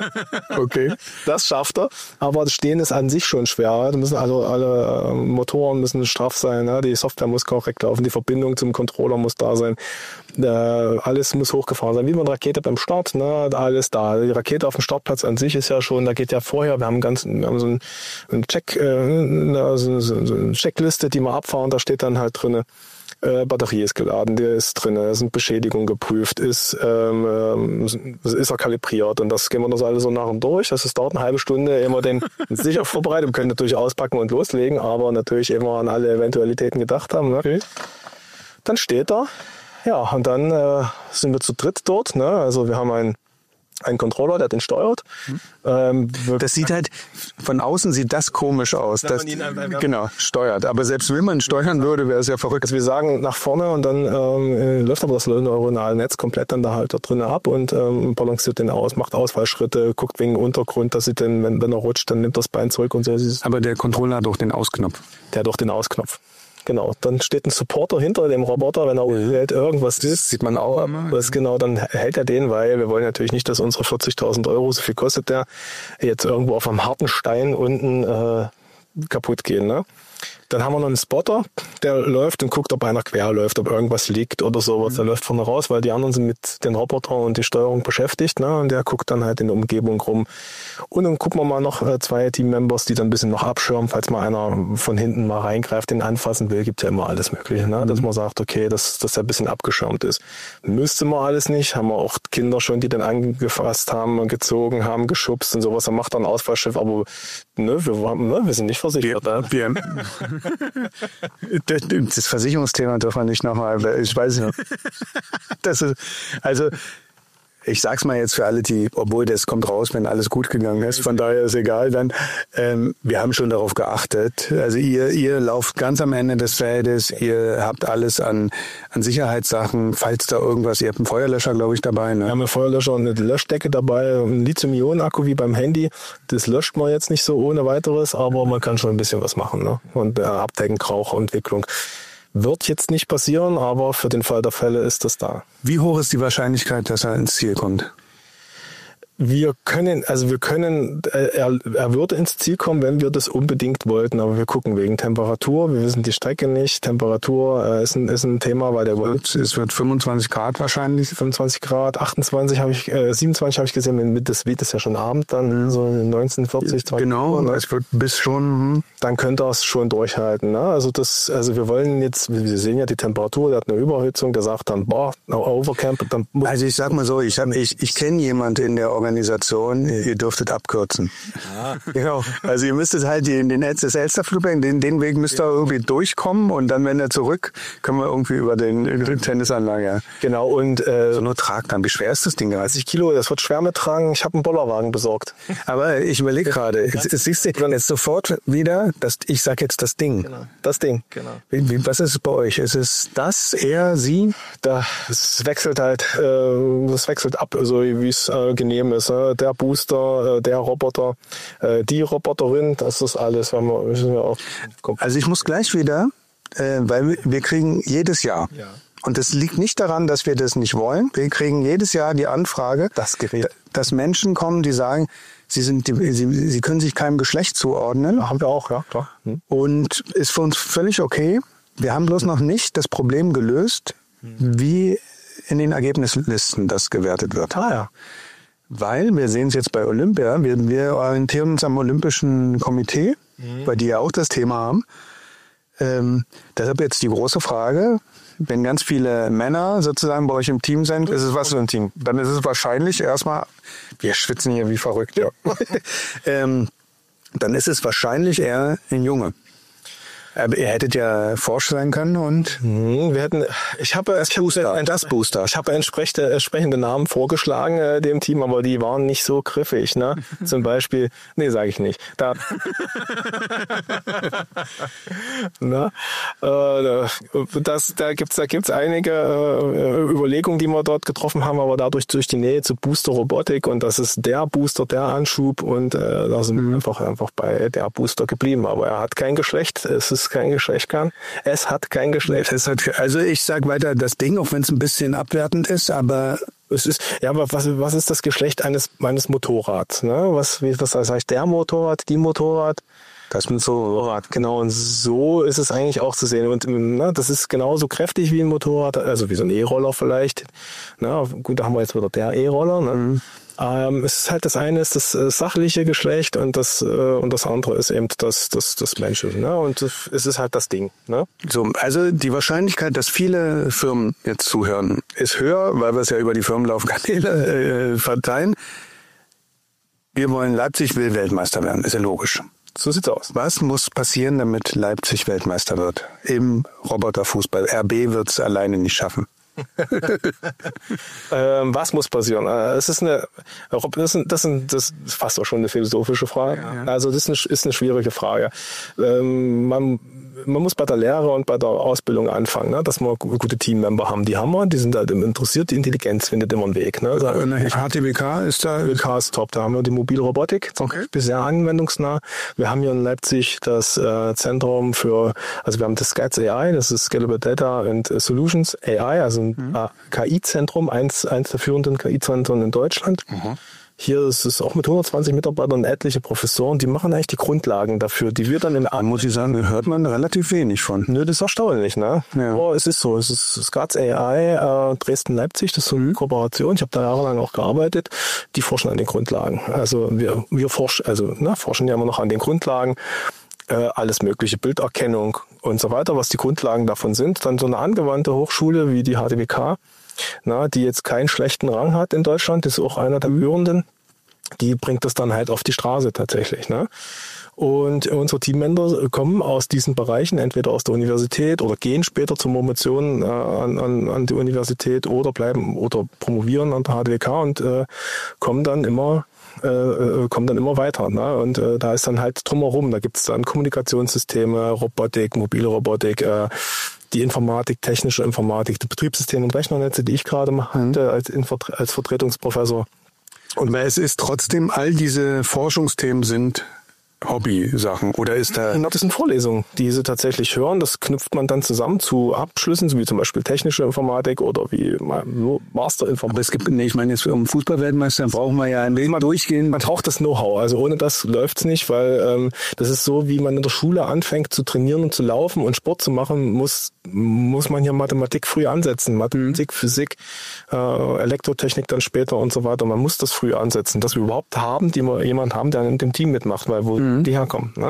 Okay. Das schafft er, aber das Stehen ist an sich schon schwer. Da müssen also alle Motoren müssen straff sein, ne? Die Software muss korrekt laufen, die Verbindung zum Controller muss da sein. Äh, alles muss hochgefahren sein, wie eine Rakete beim Start, ne? Alles da. Die Rakete auf dem Startplatz an sich ist ja schon, da geht ja vorher, wir haben ganz, wir haben so einen, einen Check, äh, eine, so, so eine Checkliste, die wir abfahren, da steht dann halt drinne, äh, Batterie ist geladen, der ist drinne, sind Beschädigungen geprüft, ist, ähm, ist er kalibriert, und das gehen wir das alles so nach und durch. Das ist, dauert eine halbe Stunde, immer den sicher vorbereitet. Wir können natürlich auspacken und loslegen, aber natürlich immer an alle Eventualitäten gedacht haben. Ne? Okay. Dann steht er. Ja, und dann äh, sind wir zu dritt dort. Ne? Also wir haben einen, einen Controller, der den steuert. Hm. Ähm, das sieht halt, von außen sieht das komisch aus. Dass, ihn, genau, steuert. Aber selbst wenn man steuern würde, wäre es ja verrückt. Also wir sagen nach vorne, und dann ähm, läuft aber das neuronale Netz komplett dann da halt da drinnen ab und ähm, balanciert den aus, macht Ausfallschritte, guckt wegen Untergrund, dass sie den, wenn, wenn er rutscht, dann nimmt das Bein zurück und so. Aber der Controller hat auch den Ausknopf. Der hat auch den Ausknopf. Genau, dann steht ein Supporter hinter dem Roboter, wenn er hält, irgendwas ist. Sieht man auch immer. Das, genau, dann hält er den, weil wir wollen natürlich nicht, dass unsere vierzigtausend Euro, so viel kostet der, jetzt irgendwo auf einem harten Stein unten äh, kaputt gehen. Ne? Dann haben wir noch einen Spotter, der läuft und guckt, ob einer quer läuft, ob irgendwas liegt oder sowas. Der läuft vorne raus, weil die anderen sind mit den Robotern und die Steuerung beschäftigt. Ne? Und der guckt dann halt in der Umgebung rum. Und dann gucken wir mal noch äh, zwei Teammembers, die dann ein bisschen noch abschirmen, falls mal einer von hinten mal reingreift, den anfassen will. Gibt ja immer alles Mögliche. Ne? Mhm. Dass man sagt, okay, dass, dass er ein bisschen abgeschirmt ist. Müsste man alles nicht. Haben wir auch Kinder schon, die den angefasst haben, gezogen haben, geschubst und sowas. Dann macht er ein Ausfallschiff. Aber ne, wir, ne, wir sind nicht versichert. Wir, wir Das Versicherungsthema darf man nicht nochmal, ich weiß nicht. Das ist, also, ich sag's mal jetzt für alle, die, obwohl das kommt raus, wenn alles gut gegangen ist, von daher ist egal, dann, ähm, wir haben schon darauf geachtet. Also ihr, ihr lauft ganz am Ende des Feldes, ihr habt alles an, an Sicherheitssachen, falls da irgendwas, ihr habt einen Feuerlöscher, glaube ich, dabei, ne? Wir haben einen Feuerlöscher und eine Löschdecke dabei, ein Lithium-Ionen-Akku wie beim Handy. Das löscht man jetzt nicht so ohne weiteres, aber man kann schon ein bisschen was machen, ne? Und äh, abdecken, Rauchentwicklung. Wird jetzt nicht passieren, aber für den Fall der Fälle ist das da. Wie hoch ist die Wahrscheinlichkeit, dass er ins Ziel kommt? Wir können, also wir können, er, er würde ins Ziel kommen, wenn wir das unbedingt wollten, aber wir gucken wegen Temperatur, wir wissen die Strecke nicht, Temperatur äh, ist, ein, ist ein Thema, weil der wird, es wird fünfundzwanzig Grad wahrscheinlich. fünfundzwanzig Grad, achtundzwanzig habe ich, äh, siebenundzwanzig habe ich gesehen, mit das Weht ist ja schon Abend, dann so neunzehn, vierzig, zwanzig Genau, Uhr, ne? Es wird bis schon, hm. Dann könnte er es schon durchhalten, ne? Also das, also wir wollen jetzt, wir sehen ja die Temperatur, der hat eine Überhitzung, der sagt dann, boah, Overcamp, dann muss. Also ich sag mal so, ich habe, ich, ich kenne jemanden in der Organisation, ihr dürftet abkürzen. Ja. Genau. Also ihr müsstet halt den, den das Elsterflugbecken, den, den Weg müsst ihr irgendwie durchkommen, und dann, wenn er zurück, können wir irgendwie über den, den Tennisanlage. Ja. Genau, und äh, so nur tragt dann. Wie schwer ist das Ding? dreißig Kilo, das wird schwer mittragen. Ich habe einen Bollerwagen besorgt. Aber ich überlege gerade, jetzt, jetzt siehst du jetzt sofort wieder, dass ich sag jetzt das Ding. Genau. Das Ding, genau. Wie, wie, was ist es bei euch? Ist es das, er, sie? Da, es wechselt halt, äh, das wechselt ab, also wie es äh, genehm ist. ist. Ne? Der Booster, äh, der Roboter, äh, die Roboterin, das ist alles, wenn wir, müssen wir auch gucken. Also ich muss gleich wieder, äh, weil wir kriegen jedes Jahr. Ja. Und es liegt nicht daran, dass wir das nicht wollen. Wir kriegen jedes Jahr die Anfrage, Das Gerät. dass Menschen kommen, die sagen, sie sind, die, sie, sie können sich keinem Geschlecht zuordnen. Ja, haben wir auch, ja, klar. Hm. Und ist für uns völlig okay. Wir haben bloß noch nicht das Problem gelöst, wie in den Ergebnislisten das gewertet wird. Ah ja. Weil, wir sehen es jetzt bei Olympia, wir, wir orientieren uns am Olympischen Komitee, mhm. weil die ja auch das Thema haben. Ähm, deshalb jetzt die große Frage, wenn ganz viele Männer sozusagen bei euch im Team sind, ist es was für ein Team? Dann ist es wahrscheinlich erstmal, wir schwitzen hier wie verrückt, ja. ähm, dann ist es wahrscheinlich eher ein Junge. Aber ihr hättet ja Forsch sein können und Hm, wir hätten, ich habe, ich Booster, habe das Booster. Ich habe entsprechende, entsprechende Namen vorgeschlagen äh, dem Team, aber die waren nicht so griffig. Ne? Zum Beispiel, nee, sage ich nicht. Da, Na, äh, das, da gibt's, da gibt's einige äh, Überlegungen, die wir dort getroffen haben, aber dadurch durch die Nähe zu Booster Robotik und das ist der Booster, der Anschub und äh, da sind wir einfach einfach bei der Booster geblieben. Aber er hat kein Geschlecht. Es ist kein Geschlecht kann. Es hat kein Geschlecht. Es hat, also ich sag weiter das Ding, auch wenn es ein bisschen abwertend ist, aber es ist, ja, aber was, was ist das Geschlecht eines, meines Motorrads? Ne? Was, wie, was heißt der Motorrad, die Motorrad? das mit so Motorrad, genau. Und so ist es eigentlich auch zu sehen. Und ne, das ist genauso kräftig wie ein Motorrad, also wie so ein E-Roller vielleicht. Na, gut, da haben wir jetzt wieder der E-Roller. Ne? Mhm. Ähm, es ist halt das eine ist das äh, sachliche Geschlecht und das äh, und das andere ist eben das das das Menschliche. Ne? Und es ist halt das Ding. Ne? So, also die Wahrscheinlichkeit, dass viele Firmen jetzt zuhören, ist höher, weil wir es ja über die Firmenlaufkanäle äh, verteilen. Wir wollen, Leipzig will Weltmeister werden, ist ja logisch. So sieht's aus. Was muss passieren, damit Leipzig Weltmeister wird? Im Roboterfußball. R B wird es alleine nicht schaffen. ähm, was muss passieren? Äh, es ist eine, das ist, das ist, das ist fast auch schon eine philosophische Frage. Ja, ja. Also das ist eine, ist eine schwierige Frage. Ähm, man, man muss bei der Lehre und bei der Ausbildung anfangen, ne? Dass wir gute Teammember haben. Die haben wir, die sind halt interessiert, die Intelligenz findet immer einen Weg. Ne? Also, H T W K ist da? H T W K ist top. Da haben wir die mobile Robotik, okay. Sehr anwendungsnah. Wir haben hier in Leipzig das äh, Zentrum für, also wir haben das SCADS A I, das ist Scalable Data and Solutions A I, also ein mhm. K I-Zentrum, eins, eins der führenden K I-Zentren in Deutschland. Mhm. Hier ist es auch mit hundertzwanzig Mitarbeitern und etliche Professoren, die machen eigentlich die Grundlagen dafür, die wir dann im A muss ich sagen, hört man relativ wenig von. Nö, das ist erstaunlich, ne? Ja. Oh, es ist so, es ist SCADS A I, äh, Dresden-Leipzig, das ist so eine mhm. Kooperation, ich habe da jahrelang auch gearbeitet, die forschen an den Grundlagen. Also wir, wir forschen, also ne, forschen ja immer noch an den Grundlagen, äh, alles mögliche, Bilderkennung und so weiter, was die Grundlagen davon sind. Dann so eine angewandte Hochschule wie die H T W K, na, die jetzt keinen schlechten Rang hat in Deutschland, ist auch einer der führenden, die bringt das dann halt auf die Straße tatsächlich. Ne? Und unsere Teammember kommen aus diesen Bereichen, entweder aus der Universität oder gehen später zur Promotion äh, an, an, an die Universität oder bleiben oder promovieren an der H T W K und äh, kommen dann immer äh, kommen dann immer weiter. Ne? Und äh, da ist dann halt drumherum, da gibt es dann Kommunikationssysteme, Robotik, mobile Robotik, äh, die Informatik, technische Informatik, die Betriebssysteme und Rechnernetze, die ich gerade mache als, als Vertretungsprofessor. Und es ist trotzdem, all diese Forschungsthemen sind Hobby-Sachen oder ist da... Das sind Vorlesungen, die sie tatsächlich hören. Das knüpft man dann zusammen zu Abschlüssen, wie zum Beispiel technische Informatik oder wie Masterinformatik. Aber es gibt, nee, ich meine, jetzt um Fußballweltmeister brauchen wir ja ein bisschen durchgehen. Man braucht das Know-how. Also ohne das läuft's nicht, weil ähm, das ist so, wie man in der Schule anfängt zu trainieren und zu laufen und Sport zu machen, muss muss man hier Mathematik früh ansetzen. Mathematik, mhm. Physik, äh, Elektrotechnik dann später und so weiter. Man muss das früh ansetzen, dass wir überhaupt haben, die wir jemand haben, der in dem Team mitmacht, weil wo mhm. die herkommen. Ne?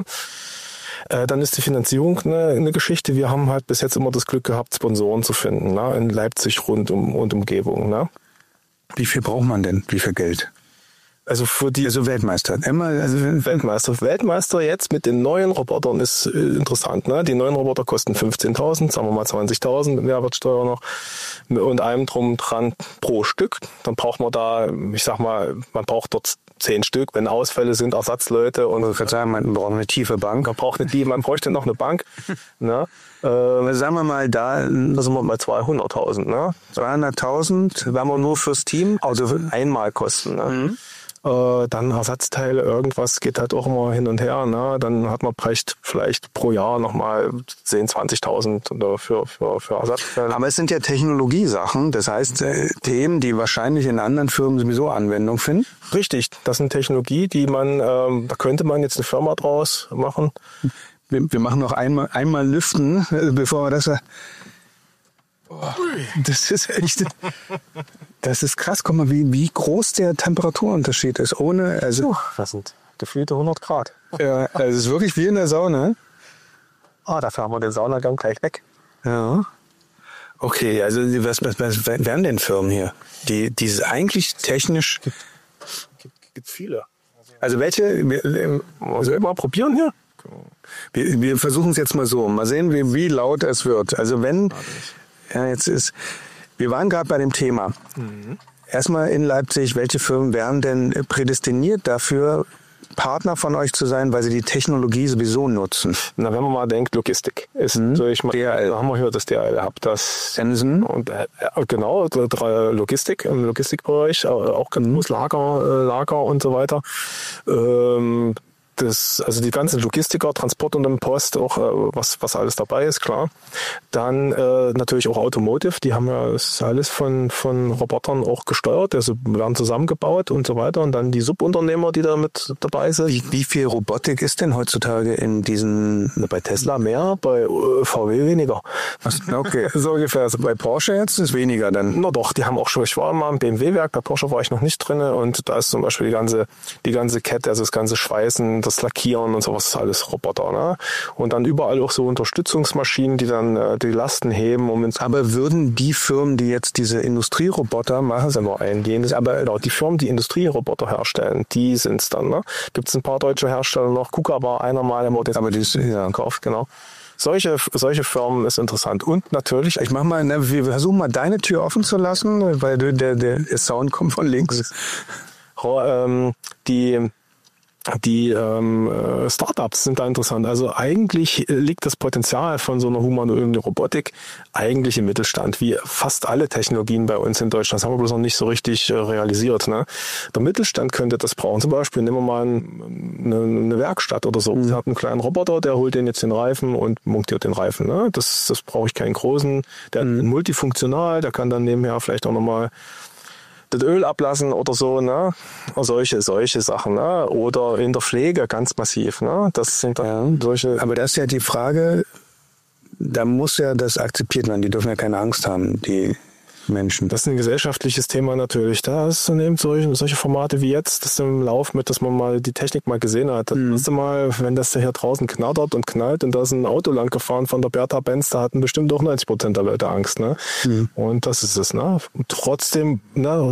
Äh, dann ist die Finanzierung eine, eine Geschichte. Wir haben halt bis jetzt immer das Glück gehabt, Sponsoren zu finden, ne? In Leipzig rund um und Umgebung. Ne? Wie viel braucht man denn? Wie viel Geld? Also für die also Weltmeister, immer also Weltmeister. Weltmeister jetzt mit den neuen Robotern ist äh, interessant. Ne? Die neuen Roboter kosten fünfzehntausend, sagen wir mal zwanzigtausend mit Mehrwertsteuer noch und allem drum dran pro Stück. Dann braucht man da, ich sag mal, man braucht dort zehn Stück, wenn Ausfälle sind, Ersatzleute und ich würde sagen, man braucht eine tiefe Bank. Man braucht eine tiefe, man bräuchte noch eine Bank. Ne? Äh, sagen wir mal, da, da sind wir bei zweihunderttausend. Ne? zweihunderttausend, wenn wir nur fürs Team, also einmal kosten. Ne? Mhm. Äh, dann Ersatzteile, irgendwas geht halt auch immer hin und her. Ne? Dann hat man vielleicht, vielleicht pro Jahr nochmal zehntausend, zwanzigtausend für, für, für Ersatzteile. Aber es sind ja Technologiesachen, das heißt äh, Themen, die wahrscheinlich in anderen Firmen sowieso Anwendung finden. Richtig, das sind Technologie, die man, ähm, da könnte man jetzt eine Firma draus machen. Wir, wir machen noch einmal, einmal lüften, bevor wir das... Das ist echt, das ist krass. Guck mal, wie, wie groß der Temperaturunterschied ist. Ohne, also, Das sind gefühlte hundert Grad. ja, also es ist wirklich wie in der Sauna. Ah, dafür haben wir den Saunagang gleich weg. Ja. Okay, also was, was, was wären denn Firmen hier, die, die es eigentlich technisch... Gibt, gibt viele. Also welche... Also wir mal probieren hier. Wir, wir versuchen es jetzt mal so. Mal sehen, wie, wie laut es wird. Also wenn... Ja, jetzt ist... Wir waren gerade bei dem Thema. Mhm. Erstmal in Leipzig, welche Firmen wären denn prädestiniert dafür, Partner von euch zu sein, weil sie die Technologie sowieso nutzen? Na, wenn man mal denkt, Logistik ist mhm. so ich mal, D H L. Da haben wir hier das D H L Hub, das Sensen und äh, genau Logistik im Logistikbereich, auch ganz Lager, Lager und so weiter. Ähm, Das, also die ganzen Logistiker, Transport und im Post, auch äh, was was alles dabei ist, klar. Dann äh, natürlich auch Automotive, die haben ja das ist alles von von Robotern auch gesteuert, also werden zusammengebaut und so weiter. Und dann die Subunternehmer, die da mit dabei sind. Wie, wie viel Robotik ist denn heutzutage in diesen... Bei Tesla mehr, bei äh, V W weniger. Okay, so ungefähr. Also bei Porsche jetzt ist weniger dann. Na doch, die haben auch schon, ich war mal im B M W-Werk, bei Porsche war ich noch nicht drin und da ist zum Beispiel die ganze die ganze Kette, also das ganze Schweißen, das Lackieren und sowas ist alles Roboter, ne? Und dann überall auch so Unterstützungsmaschinen, die dann äh, die Lasten heben. Um ins aber würden die Firmen, die jetzt diese Industrieroboter machen, sind wir eingehen, aber genau, die Firmen, die Industrieroboter herstellen, die sind's dann, ne? Gibt es ein paar deutsche Hersteller noch, guck aber einer mal, der Modell aber die ist ja gekauft, genau. Solche, solche Firmen ist interessant. Und natürlich, ich mach mal, ne, wir versuchen mal deine Tür offen zu lassen, weil du, der, der, der Sound kommt von links. ähm, die Die ähm, Startups sind da interessant. Also eigentlich liegt das Potenzial von so einer humanoiden Robotik eigentlich im Mittelstand, wie fast alle Technologien bei uns in Deutschland. Das haben wir bloß noch nicht so richtig äh, realisiert. Ne? Der Mittelstand könnte das brauchen. Zum Beispiel nehmen wir mal ein, eine, eine Werkstatt oder so. Mhm. Sie hat einen kleinen Roboter, der holt den jetzt den Reifen und montiert den Reifen. Ne? Das, das brauche ich keinen großen. Der mhm. ist multifunktional, der kann dann nebenher vielleicht auch nochmal das Öl ablassen oder so, ne? Solche, solche Sachen, ne? Oder in der Pflege ganz massiv, ne? Das sind ja solche. Aber das ist ja die Frage, da muss ja das akzeptiert werden. Die dürfen ja keine Angst haben, die Menschen. Das ist ein gesellschaftliches Thema natürlich. Da ist dann eben solche, solche Formate wie jetzt, das im Lauf mit, dass man mal die Technik mal gesehen hat. Das mhm. mal, wenn das hier draußen knattert und knallt und da ist ein Auto lang gefahren von der Bertha Benz, da hatten bestimmt auch neunzig Prozent der Leute Angst, ne? Mhm. Und das ist es, ne? Und trotzdem, ne,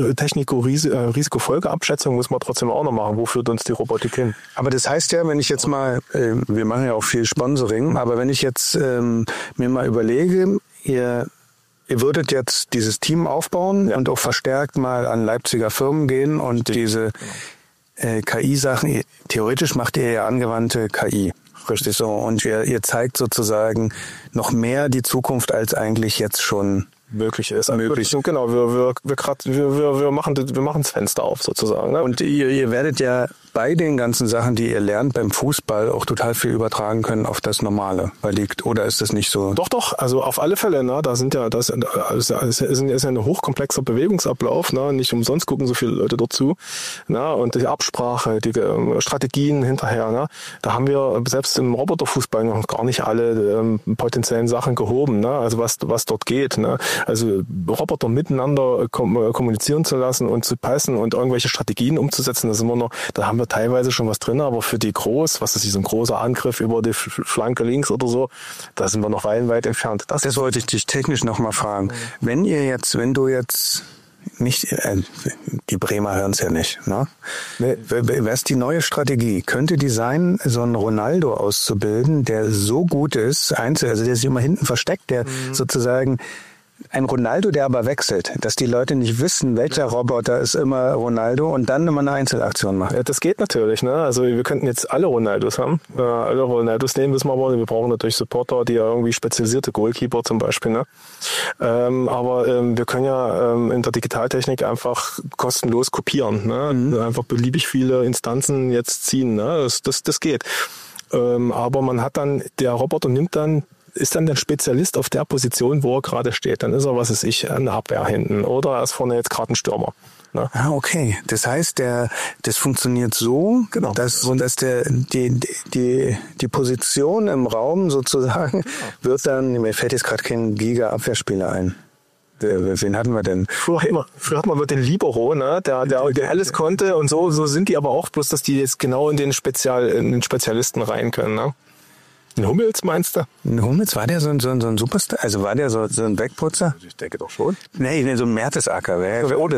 Risiko-Folgeabschätzung muss man trotzdem auch noch machen. Wo führt uns die Robotik hin? Aber das heißt ja, wenn ich jetzt mal, äh, wir machen ja auch viel Sponsoring, aber wenn ich jetzt ähm, mir mal überlege, ihr Ihr würdet jetzt dieses Team aufbauen ja. und auch verstärkt mal an Leipziger Firmen gehen und Richtig. diese äh, K I-Sachen, theoretisch macht ihr ja angewandte K I. Richtig so. Und ihr, ihr zeigt sozusagen noch mehr die Zukunft, als eigentlich jetzt schon möglich ist. Möglich. Genau, wir, wir, wir, grad, wir, wir, wir, machen, wir machen das Fenster auf sozusagen. Ne? Und ihr, ihr werdet ja bei den ganzen Sachen, die ihr lernt beim Fußball, auch total viel übertragen können auf das Normale. Weil liegt, oder ist das nicht so? Doch, doch. Also auf alle Fälle. Ne? Da sind ja, das ist, ist ja ein hochkomplexer Bewegungsablauf. Ne? Nicht umsonst gucken so viele Leute dort zu. Ne? Und die Absprache, die Strategien hinterher. Ne? Da haben wir selbst im Roboterfußball noch gar nicht alle ähm, potenziellen Sachen gehoben. Ne? Also was, was dort geht. Ne? Also Roboter miteinander kommunizieren zu lassen und zu passen und irgendwelche Strategien umzusetzen, das ist immer noch, da haben wir teilweise schon was drin, aber für die groß, was ist so ein großer Angriff über die Flanke links oder so, da sind wir noch weit entfernt. Das, das wollte ich dich technisch nochmal fragen. Wenn ihr jetzt, wenn du jetzt nicht, äh, die Bremer hören es ja nicht, ne? Nee. Was ist die neue Strategie? Könnte die sein, so einen Ronaldo auszubilden, der so gut ist, einzeln, also der sich immer hinten versteckt, der mhm. sozusagen ein Ronaldo, der aber wechselt, dass die Leute nicht wissen, welcher Roboter ist immer Ronaldo und dann immer eine Einzelaktion macht. Ja, das geht natürlich, ne? Also wir könnten jetzt alle Ronaldos haben. Äh, alle Ronaldos nehmen, wissen wir aber. Wir brauchen natürlich Supporter, die ja irgendwie spezialisierte Goalkeeper zum Beispiel, ne? Ähm, aber ähm, wir können ja ähm, in der Digitaltechnik einfach kostenlos kopieren, ne? Mhm. Einfach beliebig viele Instanzen jetzt ziehen, ne? Das, das, das geht. Ähm, aber man hat dann, der Roboter nimmt dann ist dann der Spezialist auf der Position, wo er gerade steht. Dann ist er, was weiß ich, eine Abwehr hinten oder er ist vorne jetzt gerade ein Stürmer. Ne? Ah, okay. Das heißt, der, das funktioniert so, genau. dass, dass der, die, die, die Position im Raum sozusagen genau. wird dann, mir fällt jetzt gerade kein Giga-Abwehrspieler ein. Wen hatten wir denn? Früher hatten wir, früher hatten wir den Libero, ne? der, der, der alles konnte und so, so sind die aber auch, bloß dass die jetzt genau in den, Spezial, in den Spezialisten rein können. Ne? Ein Hummels meinst du? Ein Hummels, war der so ein, so ein, so ein Superstar? Also war der so, so ein Wegputzer? Ich denke doch schon. Nee, nee, so ein Mertesacker. Wer, oder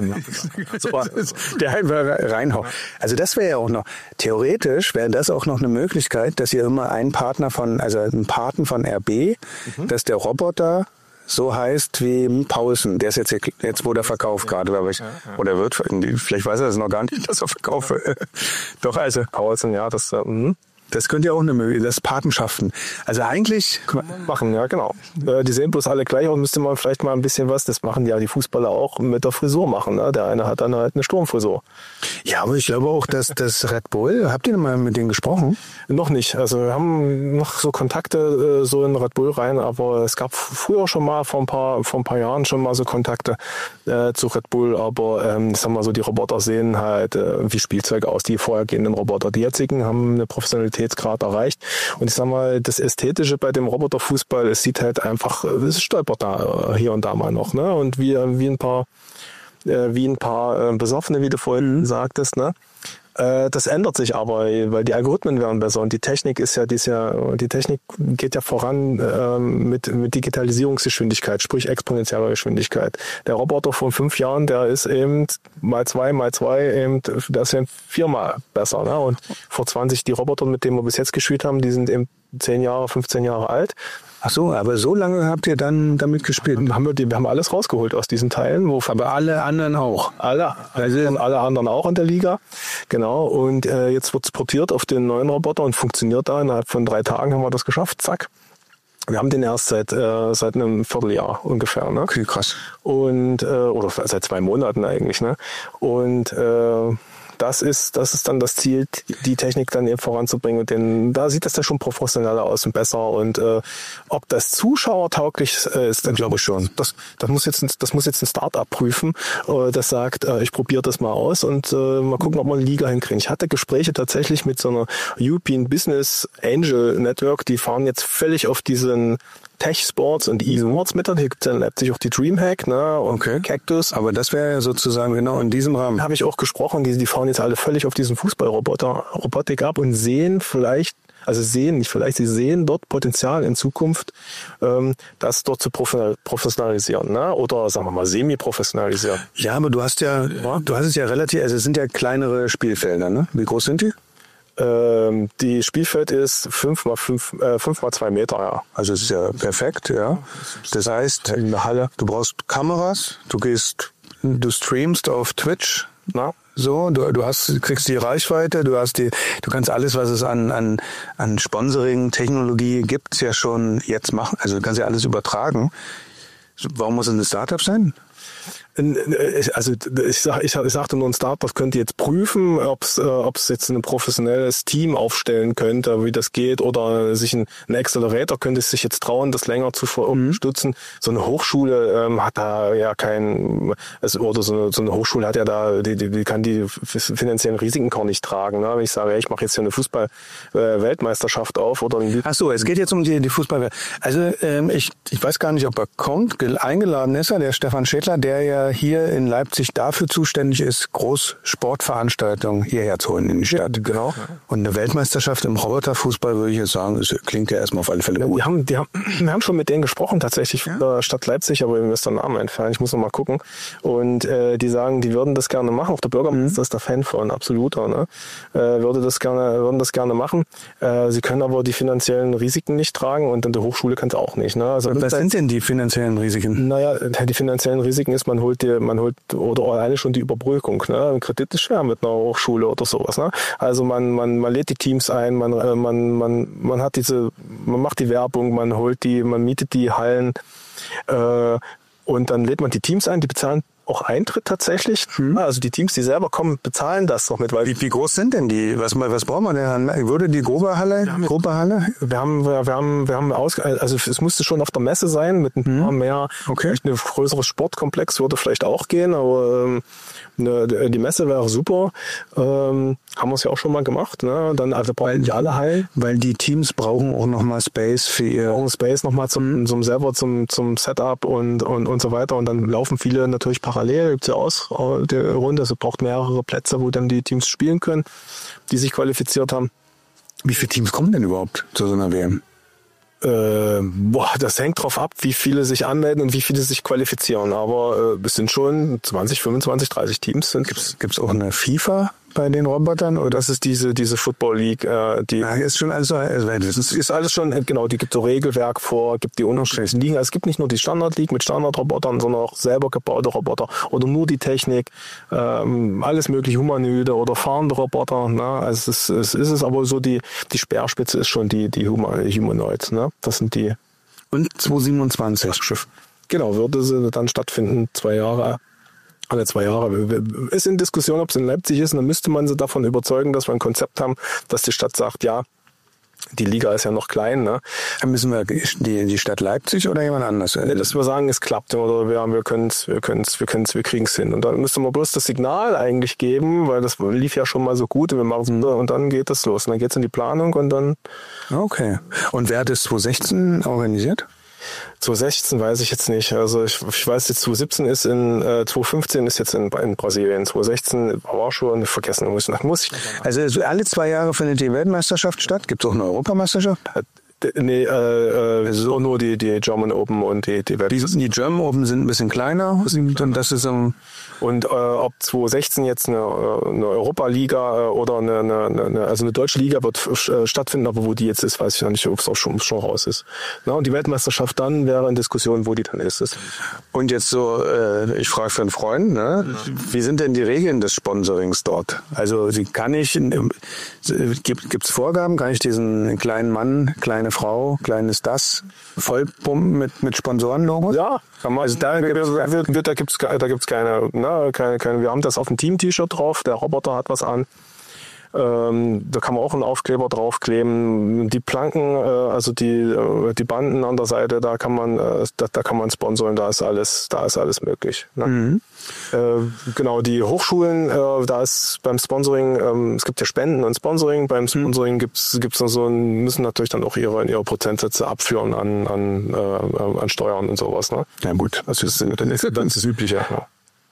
der halt reinhaut. Also das wäre ja auch noch, theoretisch wäre das auch noch eine Möglichkeit, dass ihr immer einen Partner von, also einen Paten von R B, mhm. dass der Roboter so heißt wie Paulsen. Der ist jetzt, jetzt wo der verkauft gerade, glaube ich. Ja, ja. Oder wird, vielleicht weiß er das noch gar nicht, dass er verkauft. Doch, also Paulsen, ja, das, mhm. Das könnte ja auch eine Möglichkeit, das Patenschaften. Also eigentlich kann man machen, ja genau. Die sehen bloß alle gleich aus, müsste man vielleicht mal ein bisschen was, das machen ja die Fußballer auch, mit der Frisur machen. Ne? Der eine hat dann halt eine Sturmfrisur. Ja, aber ich glaube auch, dass das Red Bull, habt ihr mal mit denen gesprochen? Noch nicht. Also wir haben noch so Kontakte so in Red Bull rein, aber es gab früher schon mal, vor ein paar, vor ein paar Jahren schon mal so Kontakte äh, zu Red Bull, aber ähm, ich sag mal so, die Roboter sehen halt äh, wie Spielzeug aus, die vorhergehenden Roboter. Die jetzigen haben eine Professionalität Grad erreicht. Und ich sag mal, das Ästhetische bei dem Roboterfußball, es sieht halt einfach, es stolpert da hier und da mal noch, ne? Und wie, wie ein paar, wie ein paar Besoffene, wie du vorhin mhm. sagtest, ne? Das ändert sich aber, weil die Algorithmen werden besser und die Technik ist ja, die ist ja, die Technik geht ja voran ähm, mit, mit Digitalisierungsgeschwindigkeit, sprich exponentieller Geschwindigkeit. Der Roboter von fünf Jahren, der ist eben mal zwei, mal zwei, eben, der ist ja viermal besser. Ne? Und vor zwanzig, die Roboter, mit denen wir bis jetzt gespielt haben, die sind eben zehn Jahre, fünfzehn Jahre alt. Ach so, aber so lange habt ihr dann damit gespielt? Haben wir, die, wir haben alles rausgeholt aus diesen Teilen. Wo aber alle anderen auch? Alle, also alle anderen auch in der Liga. Genau, und äh, jetzt wird es portiert auf den neuen Roboter und funktioniert da. Innerhalb von drei Tagen haben wir das geschafft, zack. Wir haben den erst seit äh, seit einem Vierteljahr ungefähr. Ne? Okay, krass. Und, äh, oder seit zwei Monaten eigentlich. Ne? Und äh, Das ist, das ist dann das Ziel, die Technik dann eben voranzubringen. Denn da sieht das dann schon professioneller aus und besser. Und äh, ob das zuschauertauglich äh, ist, dann glaube ich schon. Das, das muss jetzt, ein, das muss jetzt ein Start-up prüfen, äh, das sagt, äh, ich probiere das mal aus und äh, mal gucken, ob wir eine Liga hinkriegen. Ich hatte Gespräche tatsächlich mit so einer European Business Angel Network. Die fahren jetzt völlig auf diesen Tech-Sports und E-Sports mit. Hier gibt es in Leipzig auch die Dreamhack, ne, und okay. Cactus. Aber das wäre ja sozusagen genau in diesem Rahmen. Habe ich auch gesprochen, die, die fahren jetzt alle völlig auf diesen Fußballroboter, Robotik ab und sehen vielleicht, also sehen nicht vielleicht, sie sehen dort Potenzial in Zukunft, ähm, das dort zu professionalisieren, ne, oder sagen wir mal semi-professionalisieren. Ja, aber du hast ja, ja, du hast es ja relativ, also es sind ja kleinere Spielfelder, ne? Wie groß sind die? Ähm, die Spielfeld ist fünf mal fünf, äh, fünf mal zwei Meter, ja. Also es ist ja perfekt, ja. Das heißt, in der Halle, du brauchst Kameras, du gehst, du streamst auf Twitch, na, so, du, du hast, kriegst die Reichweite, du hast die, du kannst alles, was es an, an, an Sponsoring, Technologie gibt, ja schon jetzt machen. Also du kannst ja alles übertragen. Warum muss es ein Startup sein? Also ich sag, ich, ich sagte nur, ein Startup könnte jetzt prüfen, ob es äh, ob es jetzt ein professionelles Team aufstellen könnte, wie das geht, oder sich ein, ein Accelerator könnte sich jetzt trauen, das länger zu unterstützen. Mhm. So eine Hochschule ähm, hat da ja kein, also, oder so eine, so eine Hochschule hat ja da, die, die, die kann die finanziellen Risiken gar nicht tragen. Ne? Wenn ich sage, ich mache jetzt hier eine Fußball-Weltmeisterschaft auf oder ein Ach so, es geht jetzt um die, die Fußball. Also ähm, ich, ich weiß gar nicht, ob er kommt, eingeladen ist er, der Stefan Schädler, Sender, der ja hier in Leipzig dafür zuständig ist, Großsportveranstaltungen hierher zu holen in die Stadt. Ja, genau. Und eine Weltmeisterschaft im Roboterfußball, würde ich jetzt sagen, das klingt ja erstmal auf alle Fälle gut. Wir haben, die haben, wir haben schon mit denen gesprochen, tatsächlich von der Stadt Leipzig, aber mir ist der Name entfallen, ich muss noch mal gucken. Und äh, die sagen, die würden das gerne machen. Auch der Bürgermeister mhm. ist der Fan von, absoluter, ne? Äh, würde das gerne, würden das gerne machen. Äh, sie können aber die finanziellen Risiken nicht tragen und an der Hochschule kann es auch nicht. Ne? Also, was sind denn die finanziellen Risiken? Naja, die finanziellen Risiken ist, man holt die, man holt oder alleine schon die Überbrückung. Ne? Ein Kredit ist schwer mit einer Hochschule oder sowas. Ne? Also man, man, man lädt die Teams ein, man, man, man, man hat diese, man macht die Werbung, man holt die, man mietet die Hallen äh, und dann lädt man die Teams ein, die bezahlen auch Eintritt tatsächlich. Hm. Also die Teams, die selber kommen, bezahlen das noch mit. Weil wie, wie groß sind denn die? Was, was brauchen wir denn? Würde die Grobehalle? Wir Grobehalle? Wir haben, wir haben, wir haben aus, also es musste schon auf der Messe sein mit ein paar hm. mehr. Okay. Ein größeres Sportkomplex würde vielleicht auch gehen, aber ähm, ne, die Messe wäre super. Ähm, haben wir es ja auch schon mal gemacht. Ne? Dann also brauchen die alle Hallen. Weil die Teams brauchen auch nochmal Space für ihr. Brauchen Space nochmal zum, hm. zum selber zum, zum Setup und, und, und so weiter. Und dann laufen viele natürlich parallel. Gibt es ja aus der Runde, also braucht mehrere Plätze, wo dann die Teams spielen können, die sich qualifiziert haben. Wie viele Teams kommen denn überhaupt zu so einer W M? Äh, boah, das hängt drauf ab, wie viele sich anmelden und wie viele sich qualifizieren. Aber äh, es sind schon zwanzig, fünfundzwanzig, dreißig Teams. Gibt es auch eine FIFA bei den Robotern? Oder das ist diese diese Football League, äh, die ja, ist schon alles so, also das ist, ist alles schon genau. Die gibt so Regelwerk vor, gibt die unterschiedlichen Ligen. Also es gibt nicht nur die Standard League mit Standardrobotern, sondern auch selber gebaute Roboter oder nur die Technik, ähm, alles mögliche humanoide oder fahrende Roboter. Ne? Also es ist, es ist es, aber so die die Speerspitze ist schon die die Humanoids. Ne? Das sind die. Und zweitausendsiebenundzwanzig. Schiff. Genau, würde sie dann stattfinden, zwei Jahre. Alle zwei Jahre. Ist in Diskussion, ob es in Leipzig ist, und dann müsste man sie davon überzeugen, dass wir ein Konzept haben, dass die Stadt sagt, ja, die Liga ist ja noch klein. Ne? Dann müssen wir die, die Stadt Leipzig oder jemand anders? Ne, dass wir sagen, es klappt oder wir, wir können es, wir können es, wir können es, wir kriegen es hin. Und dann müsste man bloß das Signal eigentlich geben, weil das lief ja schon mal so gut, wir machen es mhm. und dann geht es los. Und dann geht es in die Planung und dann. Okay. Und wer hat das zweitausendsechzehn organisiert? zweitausendsechzehn weiß ich jetzt nicht. Also ich, ich weiß, jetzt zweitausendsiebzehn ist in, äh, zweitausendfünfzehn ist jetzt in, in Brasilien. zweitausendsechzehn war schon vergessen. Muss, muss ich also alle zwei Jahre findet die Weltmeisterschaft statt. Gibt es auch eine Europameisterschaft? Nee, äh, äh, so nur die, die German Open und die, die Weltmeisterschaft. Die, die German Open sind ein bisschen kleiner. Und das ist um und äh, ob zweitausendsechzehn jetzt eine, eine Europa-Liga oder eine, eine, eine, also eine deutsche Liga wird äh, stattfinden, aber wo die jetzt ist, weiß ich noch nicht, ob es auch schon, schon raus ist. Na, und die Weltmeisterschaft dann wäre in Diskussion, wo die dann ist. Und jetzt so, äh, ich frage für einen Freund, ne? Ja. Wie sind denn die Regeln des Sponsorings dort? Also kann ich, äh, gibt es Vorgaben, kann ich diesen kleinen Mann, kleine Frau, kleines das, vollpumpen mit, mit Sponsorenlogos? Ja, kann man. Also da gibt es da gibt's, da gibt's keine, ne, keine, keine, wir haben das auf dem Team-T-Shirt drauf, der Roboter hat was an. Ähm, da kann man auch einen Aufkleber draufkleben. Die Planken, äh, also die, äh, die Banden an der Seite, da kann man, äh, da, da kann man sponsoren, da ist alles, da ist alles möglich. Ne? Mhm. Äh, genau, die Hochschulen, äh, da ist beim Sponsoring, ähm, es gibt ja Spenden und Sponsoring. Beim Sponsoring gibt's, gibt's dann so ein, müssen natürlich dann auch ihre, ihre Prozentsätze abführen an, an, äh, an Steuern und sowas. Ne? Ja gut, also das ist, dann ist, dann ist das Übliche. Ja.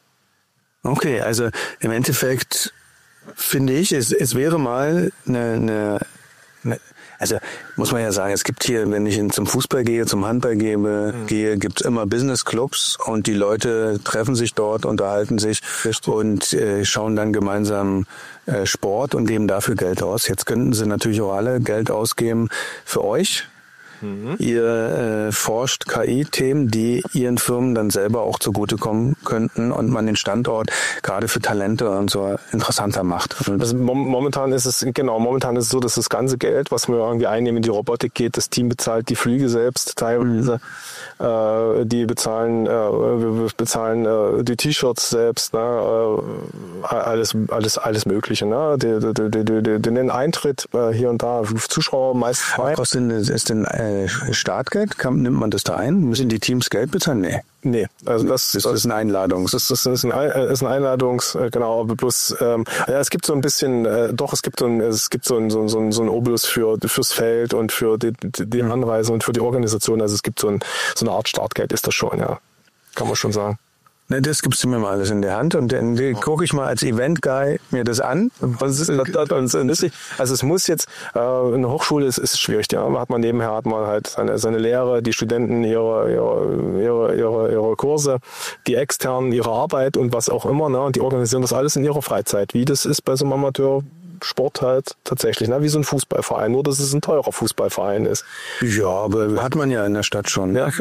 Okay, also im Endeffekt finde ich, es, es wäre mal eine, eine, eine, also muss man ja sagen, es gibt hier, wenn ich zum Fußball gehe, zum Handball gehe, mhm. gehe gibt es immer Business-Clubs und die Leute treffen sich dort, unterhalten sich Richtig. und äh, schauen dann gemeinsam äh, Sport und geben dafür Geld aus. Jetzt könnten sie natürlich auch alle Geld ausgeben für euch. Mhm. Ihr äh, forscht K I-Themen, die ihren Firmen dann selber auch zugutekommen könnten und man den Standort gerade für Talente und so interessanter macht. Also momentan ist es genau, momentan ist es so, dass das ganze Geld, was wir irgendwie einnehmen, in die Robotik geht, das Team bezahlt die Flüge selbst teilweise, mhm. äh, die bezahlen, äh, wir bezahlen äh, die T-Shirts selbst, ne, äh, alles, alles, alles Mögliche, ne, die, die, die, die, die, die nennen Eintritt äh, hier und da, Zuschauer meist frei. Was ist denn äh, Startgeld? Kann, nimmt man das da ein? Müssen die Teams Geld bezahlen? Nee. Nee, also das, das, das ist eine Einladung. Das, das ist eine, ist eine Einladung, genau, aber bloß, ähm, ja, es gibt so ein bisschen, äh, doch, es gibt so ein, es gibt so ein, so ein, so ein Obolus für, fürs Feld und für die, die, die Anreise und für die Organisation, also es gibt so, ein, so eine Art Startgeld ist das schon, ja. Kann man schon sagen. Ne, das gibst du mir mal alles in der Hand und dann gucke ich mal als Event-Guy mir das an. Was ist das, das, das, also es muss jetzt, äh, eine Hochschule ist, ist schwierig. Ja. Hat man nebenher hat man halt seine, seine Lehre, die Studenten ihre, ihre, ihre, ihre, ihre Kurse, die externen ihre Arbeit und was auch immer. Ne. Und die organisieren das alles in ihrer Freizeit. Wie das ist bei so einem Amateursport halt tatsächlich, ne? Wie so ein Fußballverein, nur dass es ein teurer Fußballverein ist. Ja, aber hat man ja in der Stadt schon. Ja.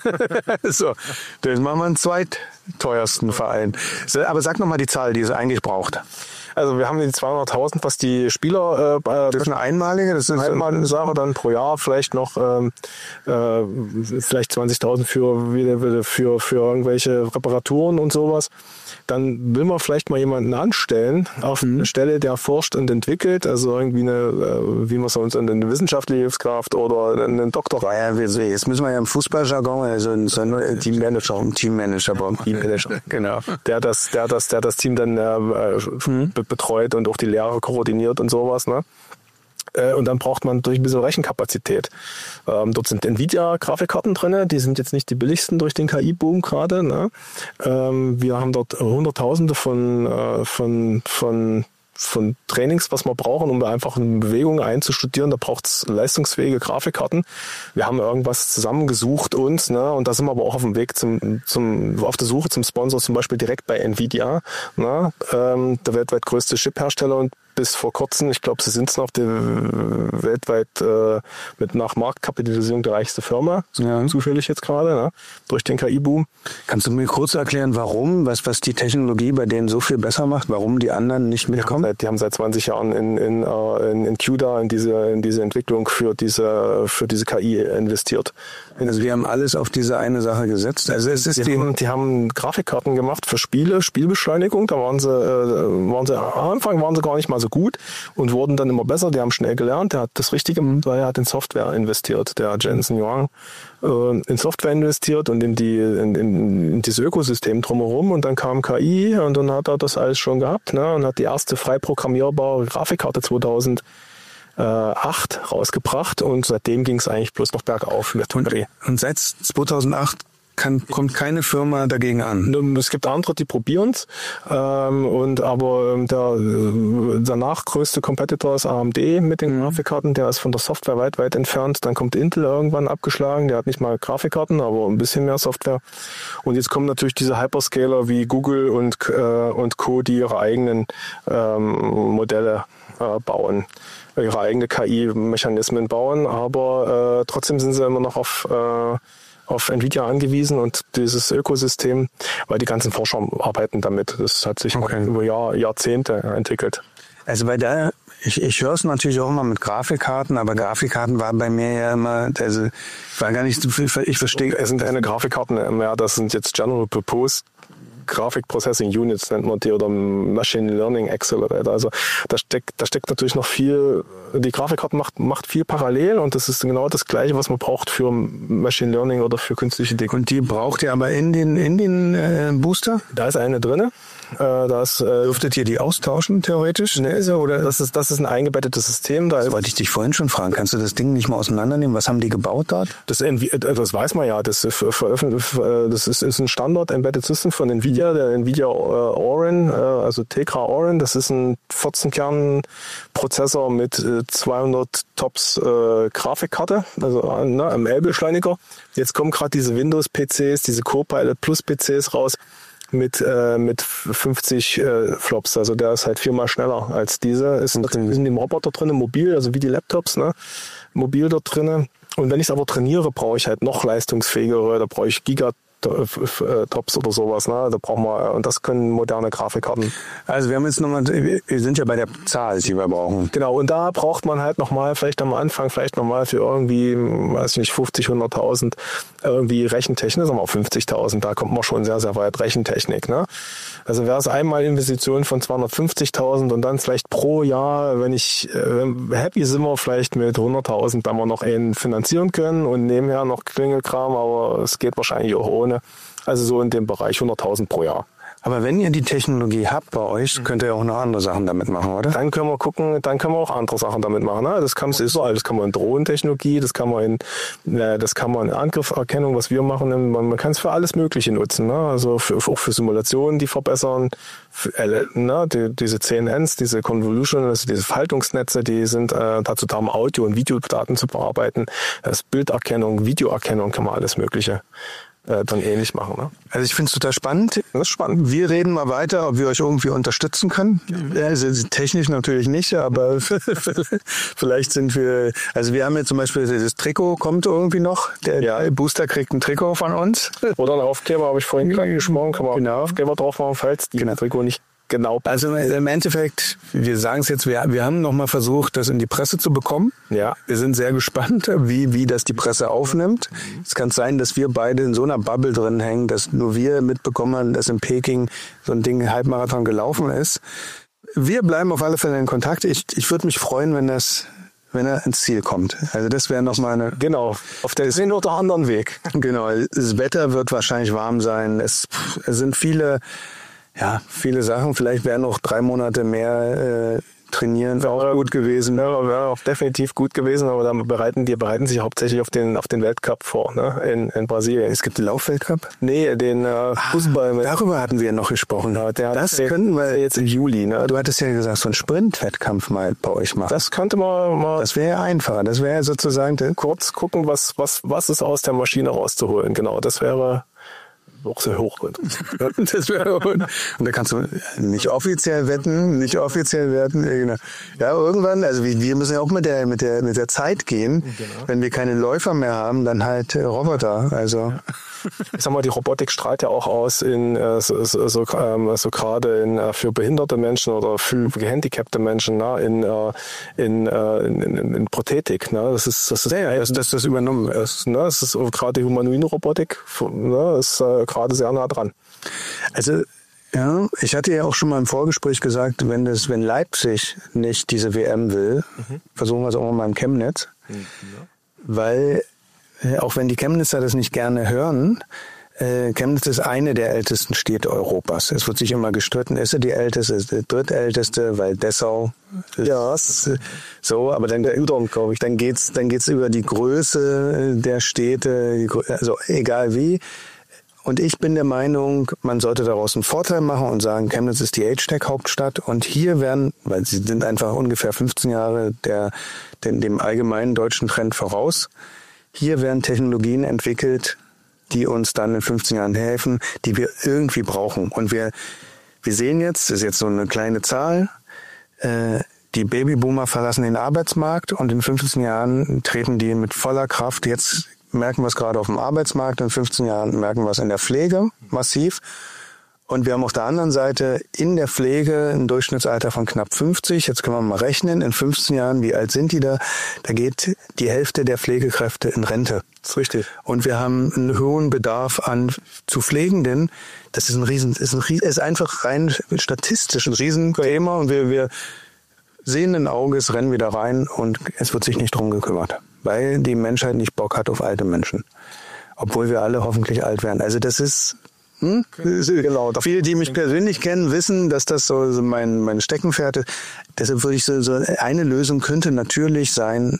So, dann machen wir einen zweitteuersten Verein. Aber sag noch mal die Zahl, die es eigentlich braucht. Also wir haben die zweihunderttausend, was die Spieler... Äh, das ist eine einmalige? Das ist eine einmalige Sache, dann pro Jahr vielleicht noch ähm, äh, vielleicht zwanzigtausend für, für, für irgendwelche Reparaturen und sowas. Dann will man vielleicht mal jemanden anstellen auf eine Stelle, der forscht und entwickelt, also irgendwie eine, wie man sonst eine wissenschaftliche Hilfskraft oder einen Doktor. Ja, jetzt müssen wir ja im Fußballjargon, also so ein Teammanager, Teammanager, Teammanager, genau. Der das, der das, der das Team dann äh, mhm. betreut und auch die Lehre koordiniert und sowas, ne? Und dann braucht man durch ein bisschen Rechenkapazität. Ähm, dort sind Nvidia-Grafikkarten drin, die sind jetzt nicht die billigsten durch den K I-Boom gerade. Ne? Ähm, wir haben dort Hunderttausende von, äh, von, von, von Trainings, was wir brauchen, um einfach eine Bewegung einzustudieren. Da braucht es leistungsfähige Grafikkarten. Wir haben irgendwas zusammengesucht uns, ne? Und da sind wir aber auch auf dem Weg zum, zum, auf der Suche zum Sponsor, zum Beispiel direkt bei Nvidia, ne? Ähm, der weltweit größte Chiphersteller und bis vor kurzem, ich glaube, sie sind es noch, die weltweit äh, mit nach Marktkapitalisierung der reichste Firma, ja. Zufällig jetzt gerade, ne? Durch den K I-Boom. Kannst du mir kurz erklären, warum, was, was die Technologie bei denen so viel besser macht, warum die anderen nicht mitkommen? Die haben seit, die haben seit zwanzig Jahren in, in, in, in CUDA, in diese, in diese Entwicklung für diese, für diese K I investiert. Also wir haben alles auf diese eine Sache gesetzt. Also es ist die, die, haben, die haben Grafikkarten gemacht für Spiele, Spielbeschleunigung. Da waren sie, äh, waren sie, am Anfang waren sie gar nicht mal so gut und wurden dann immer besser. Die haben schnell gelernt. Der hat das Richtige gemacht, weil er hat in Software investiert. Der Jensen Huang äh, in Software investiert und in die, in, in, in dieses Ökosystem drumherum. Und dann kam K I und dann hat er das alles schon gehabt, ne? Und hat die erste frei programmierbare Grafikkarte zweitausendacht rausgebracht und seitdem ging es eigentlich bloß noch bergauf mit und, und seit zweitausendacht kann, kommt keine Firma dagegen an. Es gibt andere, die probieren es, ähm, und aber der danach größte Competitor ist A M D mit den Grafikkarten, der ist von der Software weit, weit entfernt. Dann kommt Intel irgendwann abgeschlagen, der hat nicht mal Grafikkarten, aber ein bisschen mehr Software. Und jetzt kommen natürlich diese Hyperscaler wie Google und, äh, und Co., die ihre eigenen ähm, Modelle äh, bauen, ihre eigene K I-Mechanismen bauen, aber äh, trotzdem sind sie immer noch auf äh, auf Nvidia angewiesen und dieses Ökosystem, weil die ganzen Forscher arbeiten damit. Das hat sich okay. über Jahr, Jahrzehnte entwickelt. Also bei der, ich, ich höre es natürlich auch immer mit Grafikkarten, aber Grafikkarten war bei mir ja immer, also war gar nicht so viel, ich verstehe. Es sind keine Grafikkarten mehr, das sind jetzt General Purpose Graphic Processing Units nennt man die oder Machine Learning Accelerator. Also da steckt, da steckt natürlich noch viel, die Grafikkarte macht, macht viel parallel und das ist genau das Gleiche, was man braucht für Machine Learning oder für künstliche Intelligenz. Und die braucht ihr aber in den, in den äh, Booster? Da ist eine drinne. Äh, das, äh, Dürftet ihr die austauschen, theoretisch? Ne, ist ja, oder? Das ist, das ist ein eingebettetes System. Da das wollte ich dich vorhin schon fragen. Kannst du das Ding nicht mal auseinandernehmen? Was haben die gebaut dort? Das, das weiß man ja. Das, das ist, ist ein Standard Embedded System von Nvidia, der Nvidia Orin, also Tegra Orin. Das ist ein vierzehn Kern Prozessor mit zweihundert Tops äh, Grafikkarte, also ne, M L-Beschleuniger. Jetzt kommen gerade diese Windows-P Cs, diese Copilot Plus-P Cs raus. Mit, äh, mit fünfzig äh, Flops, also der ist halt viermal schneller als diese. Ist in dem Roboter drin, mobil, also wie die Laptops, ne? Mobil dort drin. Und wenn ich es aber trainiere, brauche ich halt noch leistungsfähigere, da brauche ich Gigatops oder sowas, ne? Da brauchen wir, und das können moderne Grafikkarten. Also wir haben jetzt nochmal, wir sind ja bei der Zahl, die wir brauchen. Genau, und da braucht man halt nochmal, vielleicht am Anfang, vielleicht nochmal für irgendwie, weiß ich nicht, fünfzig, hunderttausend irgendwie Rechentechnik, sagen wir auch fünfzigtausend, da kommt man schon sehr, sehr weit, Rechentechnik, ne? Also wäre es einmal Investitionen von zweihundertfünfzigtausend und dann vielleicht pro Jahr, wenn ich, äh, happy sind wir vielleicht mit hunderttausend, da wir noch einen finanzieren können und nebenher noch Klingelkram, aber es geht wahrscheinlich auch ohne. Also so in dem Bereich hunderttausend pro Jahr. Aber wenn ihr die Technologie habt bei euch, könnt ihr auch noch andere Sachen damit machen, oder? Dann können wir gucken, dann können wir auch andere Sachen damit machen. Ne? Das kann, das ist so alles. Das kann man in Drohnentechnologie, das kann man in, äh, das kann man in Angrifferkennung, was wir machen. Man, man kann es für alles Mögliche nutzen. Ne? Also für, auch für Simulationen, die verbessern. Für, äh, ne? die, diese C N Ns, diese Convolution, also diese Faltungsnetze, die sind äh, dazu da, um Audio- und Videodaten zu bearbeiten. Das Bilderkennung, Videoerkennung, kann man alles Mögliche dann ähnlich machen. Ne? Also ich finde es total spannend. Das ist spannend. Wir reden mal weiter, ob wir euch irgendwie unterstützen können. Also technisch natürlich nicht, aber vielleicht sind wir, also wir haben jetzt zum Beispiel das Trikot kommt irgendwie noch. Der ja. Booster kriegt ein Trikot von uns. Oder ein Aufkleber, habe ich vorhin gerade gesprochen, kann man genau. Aufkleber drauf machen, falls die genau. Trikot nicht genau. Also im Endeffekt, wir sagen es jetzt, wir, wir haben nochmal versucht, das in die Presse zu bekommen. Ja. Wir sind sehr gespannt, wie, wie das die Presse aufnimmt. Es kann sein, dass wir beide in so einer Bubble drin hängen, dass nur wir mitbekommen haben, dass in Peking so ein Ding Halbmarathon gelaufen ist. Wir bleiben auf alle Fälle in Kontakt. Ich, ich würde mich freuen, wenn das, wenn er ins Ziel kommt. Also das wäre nochmal eine... Genau, auf der einen oder anderen Weg. Genau, das Wetter wird wahrscheinlich warm sein. Es, es sind viele... Ja, viele Sachen. Vielleicht wären noch drei Monate mehr äh, trainieren, wäre auch gut gewesen. Ja, wäre auch definitiv gut gewesen, aber dann bereiten die bereiten sich hauptsächlich auf den auf den Weltcup vor, ne? In, in Brasilien. Es gibt den Laufweltcup? Nee, den äh, Fußball. Ah, darüber hatten wir noch gesprochen. Ja, der das der, könnten wir jetzt im Juli. Ne? Du hattest ja gesagt, so einen Sprintwettkampf mal bei euch machen. Das könnte man mal. Das wäre ja einfacher. Das wäre sozusagen kurz gucken, was was was ist aus der Maschine rauszuholen. Genau, das wäre auch sehr hoch. Das wäre und da kannst du nicht offiziell wetten, nicht offiziell wetten. Ja, irgendwann, also wir müssen ja auch mit der mit der mit der Zeit gehen. Genau. Wenn wir keine Läufer mehr haben, dann halt Roboter. Also ich sag mal, die Robotik strahlt ja auch aus in äh, so, so, so, ähm, so gerade in äh, für behinderte Menschen oder für gehandicapte Menschen, ne? in, äh, in, äh, in, in in Prothetik. Ne? Das ist das ist ja, ja, dass das, das übernommen ist. Ne? Das ist gerade die humanoide Robotik, ne? Ist äh, gerade sehr nah dran. Also ja, ich hatte ja auch schon mal im Vorgespräch gesagt, wenn das, wenn Leipzig nicht diese W M will, mhm. versuchen wir es auch mal im Chemnitz, mhm. ja. weil auch wenn die Chemnitzer das nicht gerne hören, äh, Chemnitz ist eine der ältesten Städte Europas. Es wird sich immer gestritten, ist sie die älteste, ist die drittälteste, weil Dessau ist, ja, ist, so, aber dann, glaube ich, dann geht's, dann geht's über die Größe der Städte, also egal wie. Und ich bin der Meinung, man sollte daraus einen Vorteil machen und sagen, Chemnitz ist die Age-Tech-Hauptstadt und hier werden, weil sie sind einfach ungefähr fünfzehn Jahre der, dem, dem allgemeinen deutschen Trend voraus, hier werden Technologien entwickelt, die uns dann in fünfzehn Jahren helfen, die wir irgendwie brauchen. Und wir, wir sehen jetzt, das ist jetzt so eine kleine Zahl, äh, die Babyboomer verlassen den Arbeitsmarkt und in fünfzehn Jahren treten die mit voller Kraft. Jetzt merken wir es gerade auf dem Arbeitsmarkt, in fünfzehn Jahren merken wir es in der Pflege massiv. Und wir haben auf der anderen Seite in der Pflege ein Durchschnittsalter von knapp fünfzig. Jetzt können wir mal rechnen, in fünfzehn Jahren, wie alt sind die da? Da geht die Hälfte der Pflegekräfte in Rente. Das ist richtig. Und wir haben einen hohen Bedarf an zu Pflegenden. Das ist ein Riesen, ist ein Riesen, ist einfach rein statistisch ein Riesenthema. Und wir, wir sehenden Auges rennen wieder rein und es wird sich nicht drum gekümmert, weil die Menschheit nicht Bock hat auf alte Menschen. Obwohl wir alle hoffentlich alt werden. Also das ist, Hm? Genau. Viele, die mich persönlich kennen, wissen, dass das so, so mein, mein Steckenpferd ist. Deshalb würde ich so, so eine Lösung könnte natürlich sein,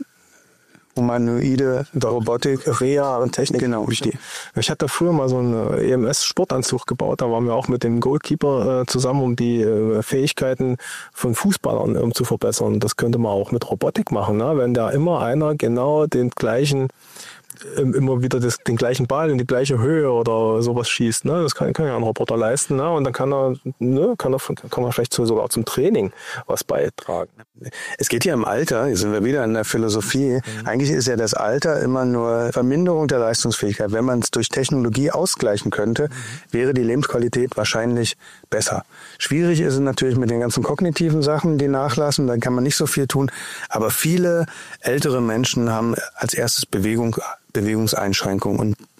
humanoide Robotik, R E A und Technik. Genau. Ich, ich hatte früher mal so einen E M S-Sportanzug gebaut. Da waren wir auch mit dem Goalkeeper äh, zusammen, um die äh, Fähigkeiten von Fußballern ähm, zu verbessern. Das könnte man auch mit Robotik machen, ne? Wenn da immer einer genau den gleichen immer wieder das, den gleichen Ball in die gleiche Höhe oder sowas schießt, ne? Das kann, kann ja ein Roboter leisten, ne? Und dann kann er, ne, kann er, kann man vielleicht sogar zum Training was beitragen. Es geht ja im Alter, hier sind wir wieder in der Philosophie. Mhm. Eigentlich ist ja das Alter immer nur Verminderung der Leistungsfähigkeit. Wenn man es durch Technologie ausgleichen könnte, mhm. wäre die Lebensqualität wahrscheinlich besser. Schwierig ist es natürlich mit den ganzen kognitiven Sachen, die nachlassen. Da kann man nicht so viel tun. Aber viele ältere Menschen haben als erstes Bewegung Bewegungseinschränkungen und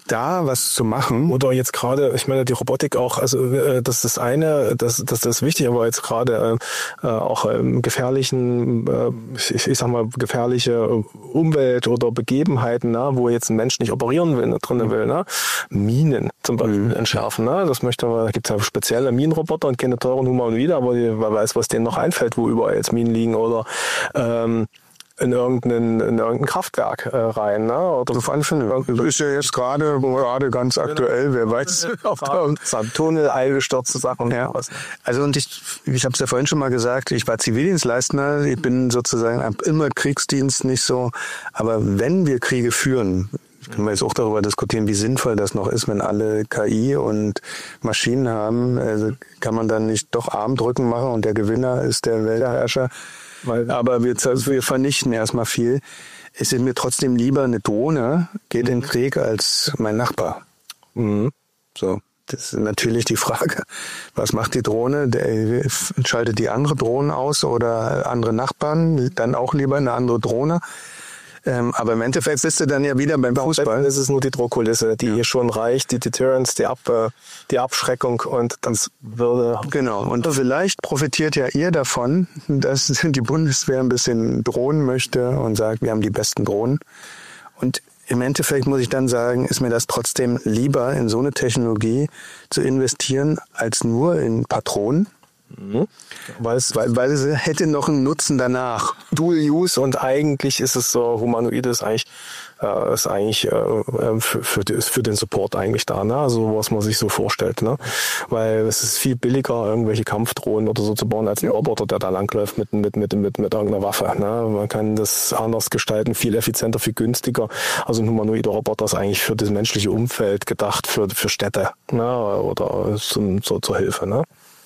da was zu machen. Oder jetzt gerade, ich meine, die Robotik auch, also äh, das ist das eine, das, das, das ist wichtig, aber jetzt gerade äh, auch im gefährlichen, äh, ich, ich sag mal, gefährliche Umwelt oder Begebenheiten, ne, wo jetzt ein Mensch nicht operieren will, ne, drin will, ne? Minen zum Beispiel mhm. entschärfen, ne? Das möchte man, da gibt es ja spezielle Minenroboter und keine teuren Humanoide, aber die, wer weiß, was denen noch einfällt, wo überall jetzt Minen liegen oder ähm, in irgendein, in irgendein Kraftwerk äh, rein. Ne? Oder auf alle Fälle. Das ist ja jetzt gerade gerade ganz aktuell, wer weiß. Auf der Tunnel, eingestürzte Sachen. Ja. Also und ich, ich habe es ja vorhin schon mal gesagt, ich war Zivildienstleister, ich bin sozusagen hab immer Kriegsdienst nicht so, aber wenn wir Kriege führen, können wir jetzt auch darüber diskutieren, wie sinnvoll das noch ist, wenn alle K I und Maschinen haben, also kann man dann nicht doch Armdrücken machen und der Gewinner ist der Weltherrscher. Aber wir, wir vernichten erstmal viel. Es ist mir trotzdem lieber, eine Drohne geht mhm. in den Krieg als mein Nachbar. Mhm. So, das ist natürlich die Frage. Was macht die Drohne? Der schaltet die andere Drohnen aus oder andere Nachbarn, dann auch lieber eine andere Drohne. Ähm, aber im Endeffekt bist du dann ja wieder beim Fußball. Das ist nur die Drohkulisse, die ja. hier schon reicht, die Deterrence, die, Ab, die Abschreckung und das würde... Genau, und vielleicht profitiert ja ihr davon, dass die Bundeswehr ein bisschen drohen möchte und sagt, wir haben die besten Drohnen. Und im Endeffekt muss ich dann sagen, ist mir das trotzdem lieber, in so eine Technologie zu investieren, als nur in Patronen. Mhm. Weil, es, weil, weil es hätte noch einen Nutzen danach. Dual Use und eigentlich ist es so, Humanoide ist eigentlich, äh, ist eigentlich äh, für, für, die, für den Support eigentlich da, ne? Also was man sich so vorstellt, ne? Weil es ist viel billiger, irgendwelche Kampfdrohnen oder so zu bauen, als ein Roboter, der da langläuft mit, mit, mit, mit, mit irgendeiner Waffe, ne? Man kann das anders gestalten, viel effizienter, viel günstiger. Also ein humanoider Roboter ist eigentlich für das menschliche Umfeld gedacht, für, für Städte, ne? Oder zum, zur, zur Hilfe, ne?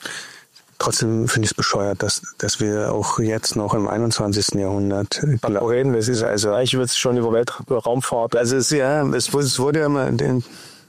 Trotzdem finde ich es bescheuert, dass, dass wir auch jetzt noch im einundzwanzigsten Jahrhundert reden. Es ist also eigentlich wird es schon über Weltraumfahrt. Also es, ja, es, es wurde ja immer, den,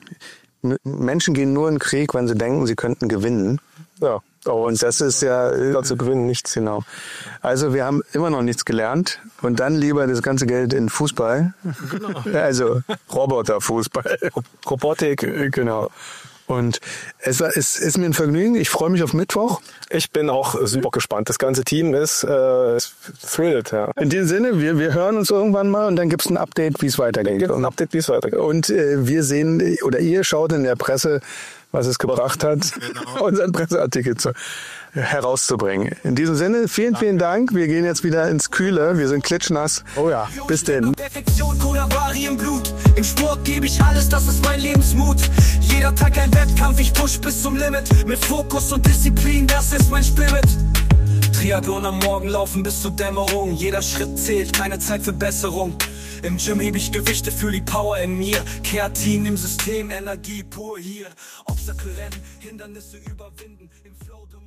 Menschen gehen nur in den Krieg, wenn sie denken, sie könnten gewinnen. Ja. Und das ist ja dazu gewinnen nichts. Genau. Also wir haben immer noch nichts gelernt und dann lieber das ganze Geld in Fußball. Genau. Also Roboterfußball. Robotik. Genau. Und es, es ist mir ein Vergnügen. Ich freue mich auf Mittwoch. Ich bin auch super gespannt. Das ganze Team ist, äh, ist thrilled. Ja. In dem Sinne, wir, wir hören uns irgendwann mal und dann gibt es ein Update, wie es weitergeht. Gibt ein Update, wie es weitergeht. Und äh, wir sehen, oder ihr schaut in der Presse, was es gebracht hat, genau. unseren Presseartikel zu, herauszubringen. In diesem Sinne, vielen, vielen Dank. Wir gehen jetzt wieder ins Kühle. Wir sind klitschnass. Oh ja. Bis denn. Perfektion, Kodavari im Blut. Im Sport gebe ich alles, das ist mein Lebensmut. Jeder Tag ein Wettkampf, ich push bis zum Limit. Mit Fokus und Disziplin, das ist mein Spirit. Triathlon am Morgen laufen bis zur Dämmerung. Jeder Schritt zählt, keine Zeit für Besserung. Im Gym hebe ich Gewichte, fühl die Power in mir. Kreatin im System, Energie pur hier. Obstacle rennen, Hindernisse überwinden. Im Flow